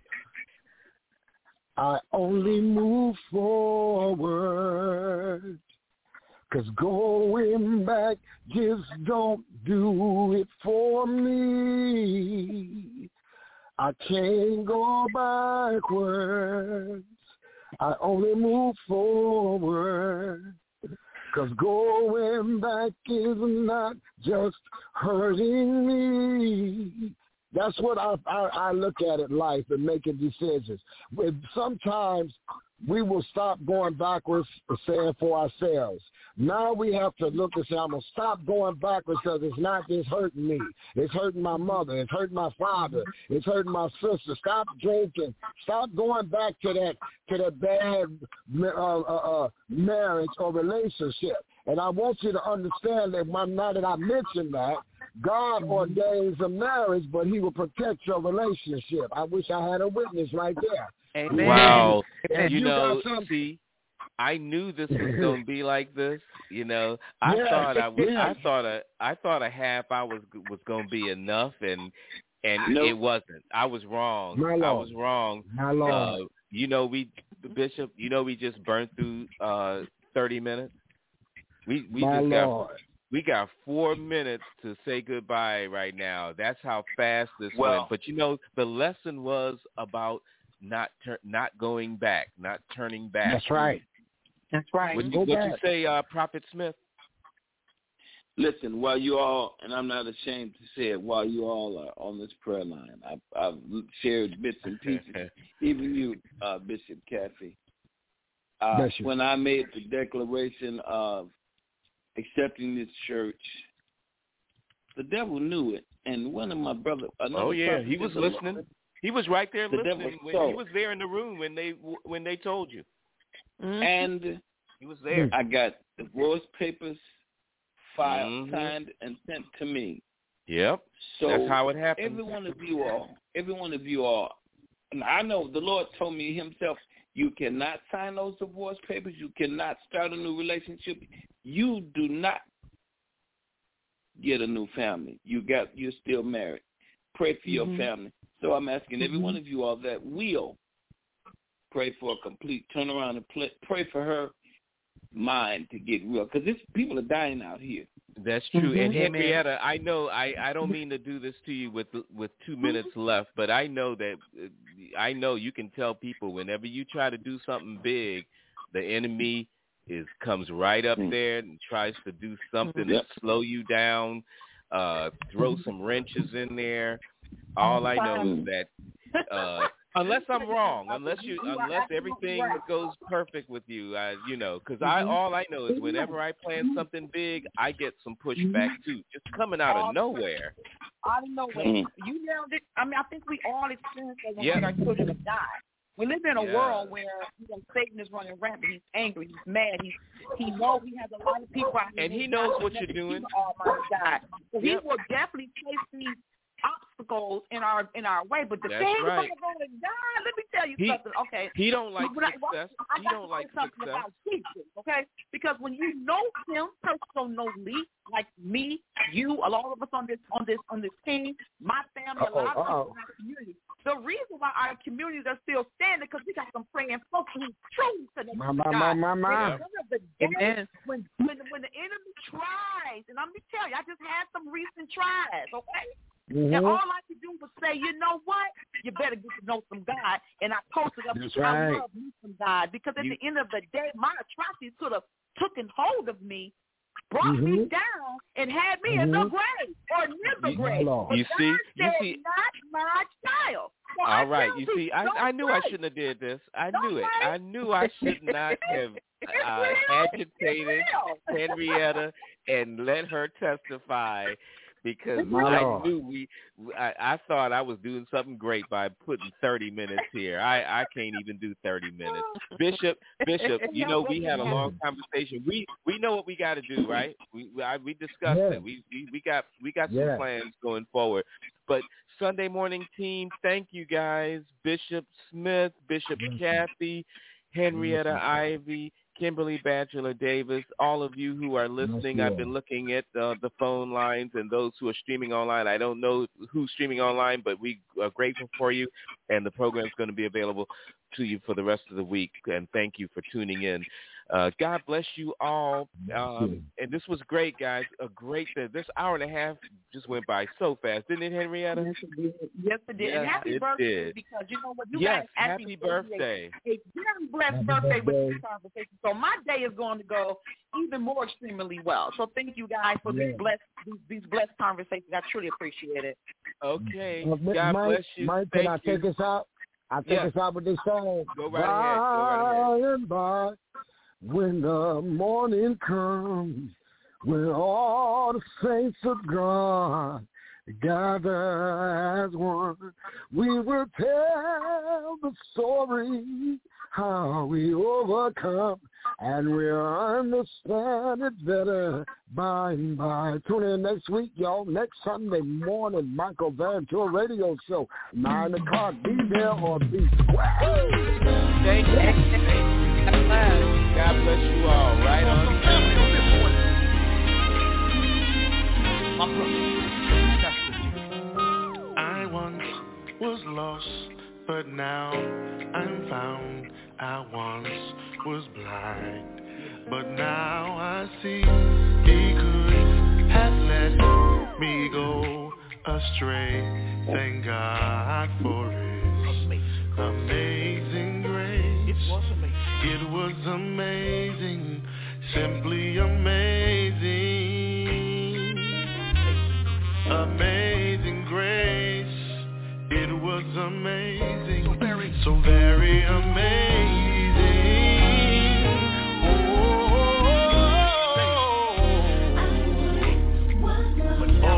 I only move forward. Cause going back just don't do it for me. I can't go backwards. I only move forward. Cause going back is not just hurting me, That's what I, I I look at it life and making decisions. With sometimes we will stop going backwards and saying for ourselves. Now we have to look and say, I'm going to stop going backwards because it's not just hurting me. It's hurting my mother. It's hurting my father. It's hurting my sister. Stop drinking. Stop going back to that to that bad uh, uh, uh, marriage or relationship. And I want you to understand that now that I mentioned that, God ordains a marriage, but he will protect your relationship. I wish I had a witness right there. Amen. Wow. And you, you know, got some- see, I knew this was going to be like this. You know, I yeah, thought I was, yeah. I thought a, I thought a half hour was was going to be enough, and and Nope. it wasn't. I was wrong. My I Lord. was wrong. My Lord. Uh, you know, we Bishop. You know, we just burned through uh, thirty minutes. We we My just Lord. got we got four minutes to say goodbye right now. That's how fast this Well- went. But you know, the lesson was about not tur- not going back, not turning back. That's right. That's right. What Go you, what you back. say, uh, Prophet Smith? Listen, while you all, and I'm not ashamed to say it, while you all are on this prayer line, I've, I've shared bits and pieces. Even you, uh, Bishop Kathy. Uh, Bless you. when I made the declaration of accepting this church, the devil knew it. And one of my brothers, Oh yeah, he was listening. He was right there The listening. devil When, saw. he was there in the room when they when they told you. And He was there. I got divorce papers filed, Mhm. signed, and sent to me. Yep. So That's how it happened. Every one of you all, every one of you all, and I know the Lord told me himself, you cannot sign those divorce papers. You cannot start a new relationship. You do not get a new family. You got, you're still married. Pray for your Mhm. family. So I'm asking every Mhm. one of you all that will pray for a complete turnaround and pl- pray for her mind to get real, because people are dying out here. That's true. Mhm. And Amen. Henrietta, I know I, I don't mean to do this to you with with two minutes left, but I know that uh, I know you can tell people whenever you try to do something big, the enemy is comes right up Mm. there and tries to do something Yep. to slow you down, uh, throw some wrenches in there. All I know is that uh, unless I'm wrong, unless you, unless everything goes perfect with you, uh, you know, because I, all I know is whenever I plan something big, I get some pushback too, just coming out of nowhere. I don't know when you nailed it. I mean, I think we all experience that when Yep. our children have died. We live in a Yeah. world where you know, Satan is running rampant. He's angry. He's mad. He's he knows he has a lot of people out here. And he who's knows not what you're connected to doing. the Almighty God. So he Yep. will definitely place these obstacles in our in our way. But the That's thing right. about going, God, let me tell you He- something. Okay. He don't like When I- success. I He got don't to like say something success. about Jesus, okay? Because when you know him personally, like me, you, a lot of us on this on this on this team, my family, a lot of Uh-oh, people in our community. The reason why our communities are still standing because we got some praying folks who true to the My, my, God. my, my, my. At the end of the day, Amen. when when when the enemy tries, and I'm gonna tell you, I just had some recent tries, okay? Mhm. And all I could do was say, you know what? You better get to know some God. And I posted up, That's I right. love me some God. Because at You- the end of the day, my atrocities could have taken hold of me, brought me Mhm. down, and had me in the Mhm. grave or near the You- grave. Lord. But You God see- you said, see- not my child. So I All right, tell you people, see, I don't I knew I pray. shouldn't have did this. I Don't knew it. pray. I knew I should not have It's uh, real. agitated It's real. Henrietta and let her testify because My I Lord. knew we. I, I thought I was doing something great by putting thirty minutes here. I I can't even do thirty minutes. Bishop, Bishop, you know we had a long conversation. We we know what we got to do, right? We we, I, we discussed Yeah. it. We, we we got we got some Yeah. plans going forward. But Sunday morning team, thank you guys. Bishop Smith, Bishop Bless you. Kathy, Henrietta Bless Ivy, Kimberly Batchelor Davis, all of you who are listening. you I've all. been looking at uh, the phone lines and those who are streaming online. I don't know who's streaming online, but we are grateful for you, and the program is going to be available to you for the rest of the week, and thank you for tuning in. Uh, God bless you all. Um, and this was great, guys. A great this hour and a half just went by so fast, didn't it, Henrietta? Yes, it did. Yes, it did. Yes, and happy it birthday, did. because you know what? You Yes, guys happy birthday. A very blessed Happy birthday, birthday. with this conversation. So my day is going to go even more extremely well. So thank you guys for Yeah. these blessed these, these blessed conversations. I truly appreciate it. Okay. Uh, God Mike, bless you. Mike, Thank can I you. take us out? I take Yeah. us out with this song. Go right ahead. Go right ahead. By and by, when the morning comes, when all the saints of God gather as one, we will tell the story how we overcome, and we'll understand it better by and by. Tune in next week, y'all. Next Sunday morning, Michael Van Tour Radio Show, nine o'clock. Be there or be square. Thank you. Thank you. God bless you all. Right on. I once was lost, but now I'm found. I once was blind, but now I see. He could have let me go astray. Thank God for His amazing grace. It was amazing, simply amazing. Amazing grace. It was amazing, so very, so very amazing. Oh,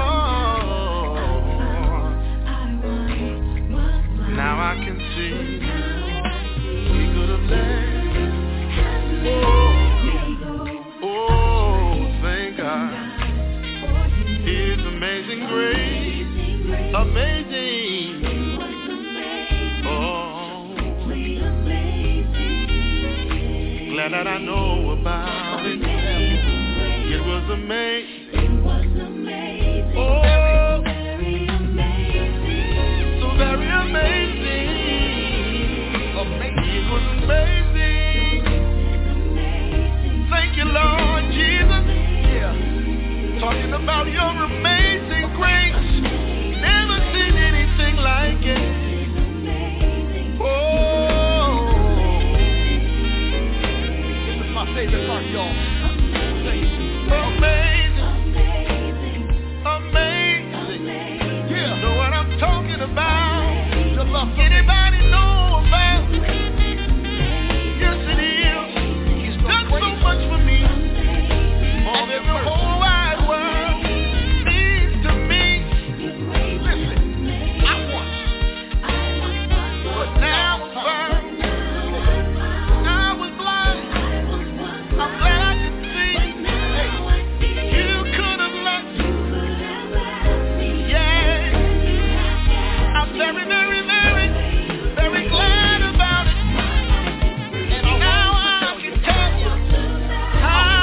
oh, now I can see. He could have let. Oh, oh, thank God. It's amazing grace, amazing. Oh, glad that I know about it. It was amazing. Oh, so very amazing. It was amazing. Thank you, Lord Jesus. Yeah. Talking about your amazing grace. Never seen anything like it. Oh, this is my favorite part, y'all. Amazing, amazing. Yeah, know what I'm talking about. Your love. Anybody know about? Yes, it is. He's done so much for me. More than the whole wide world means to me. Listen, I once, but now I'm found. I was blind. I'm glad I can see. Hey, you could have left. Yeah, I'm very, very, very, very glad about it. And now I can tell you how.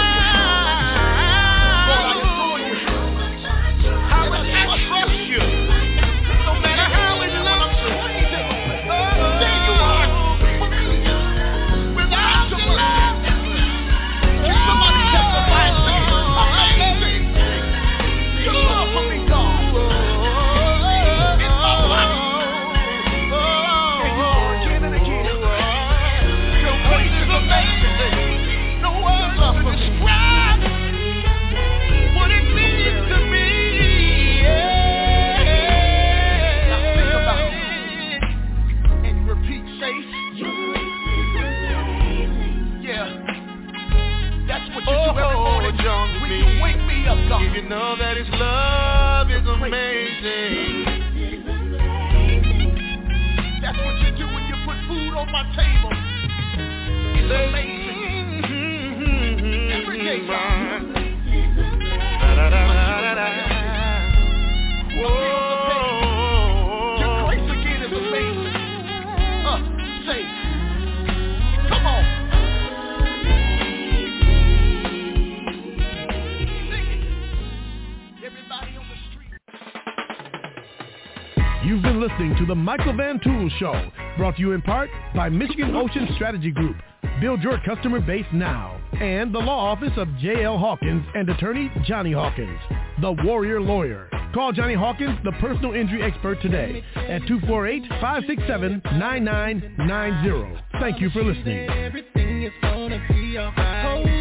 You know that His love is amazing. That's what you do when you put food on my table. It's amazing. Every day, God. Da, da, da, da, da. Whoa. Your grace again is amazing. Uh, say, come on. You've been listening to the Michael Van Tool Show, brought to you in part by Michigan Ocean Strategy Group. Build your customer base now. And the law office of J L Hawkins and attorney Johnny Hawkins, the Warrior Lawyer. Call Johnny Hawkins, the personal injury expert, today at two four eight, five six seven, nine nine nine zero. Thank you for listening. Everything is gonna be alright.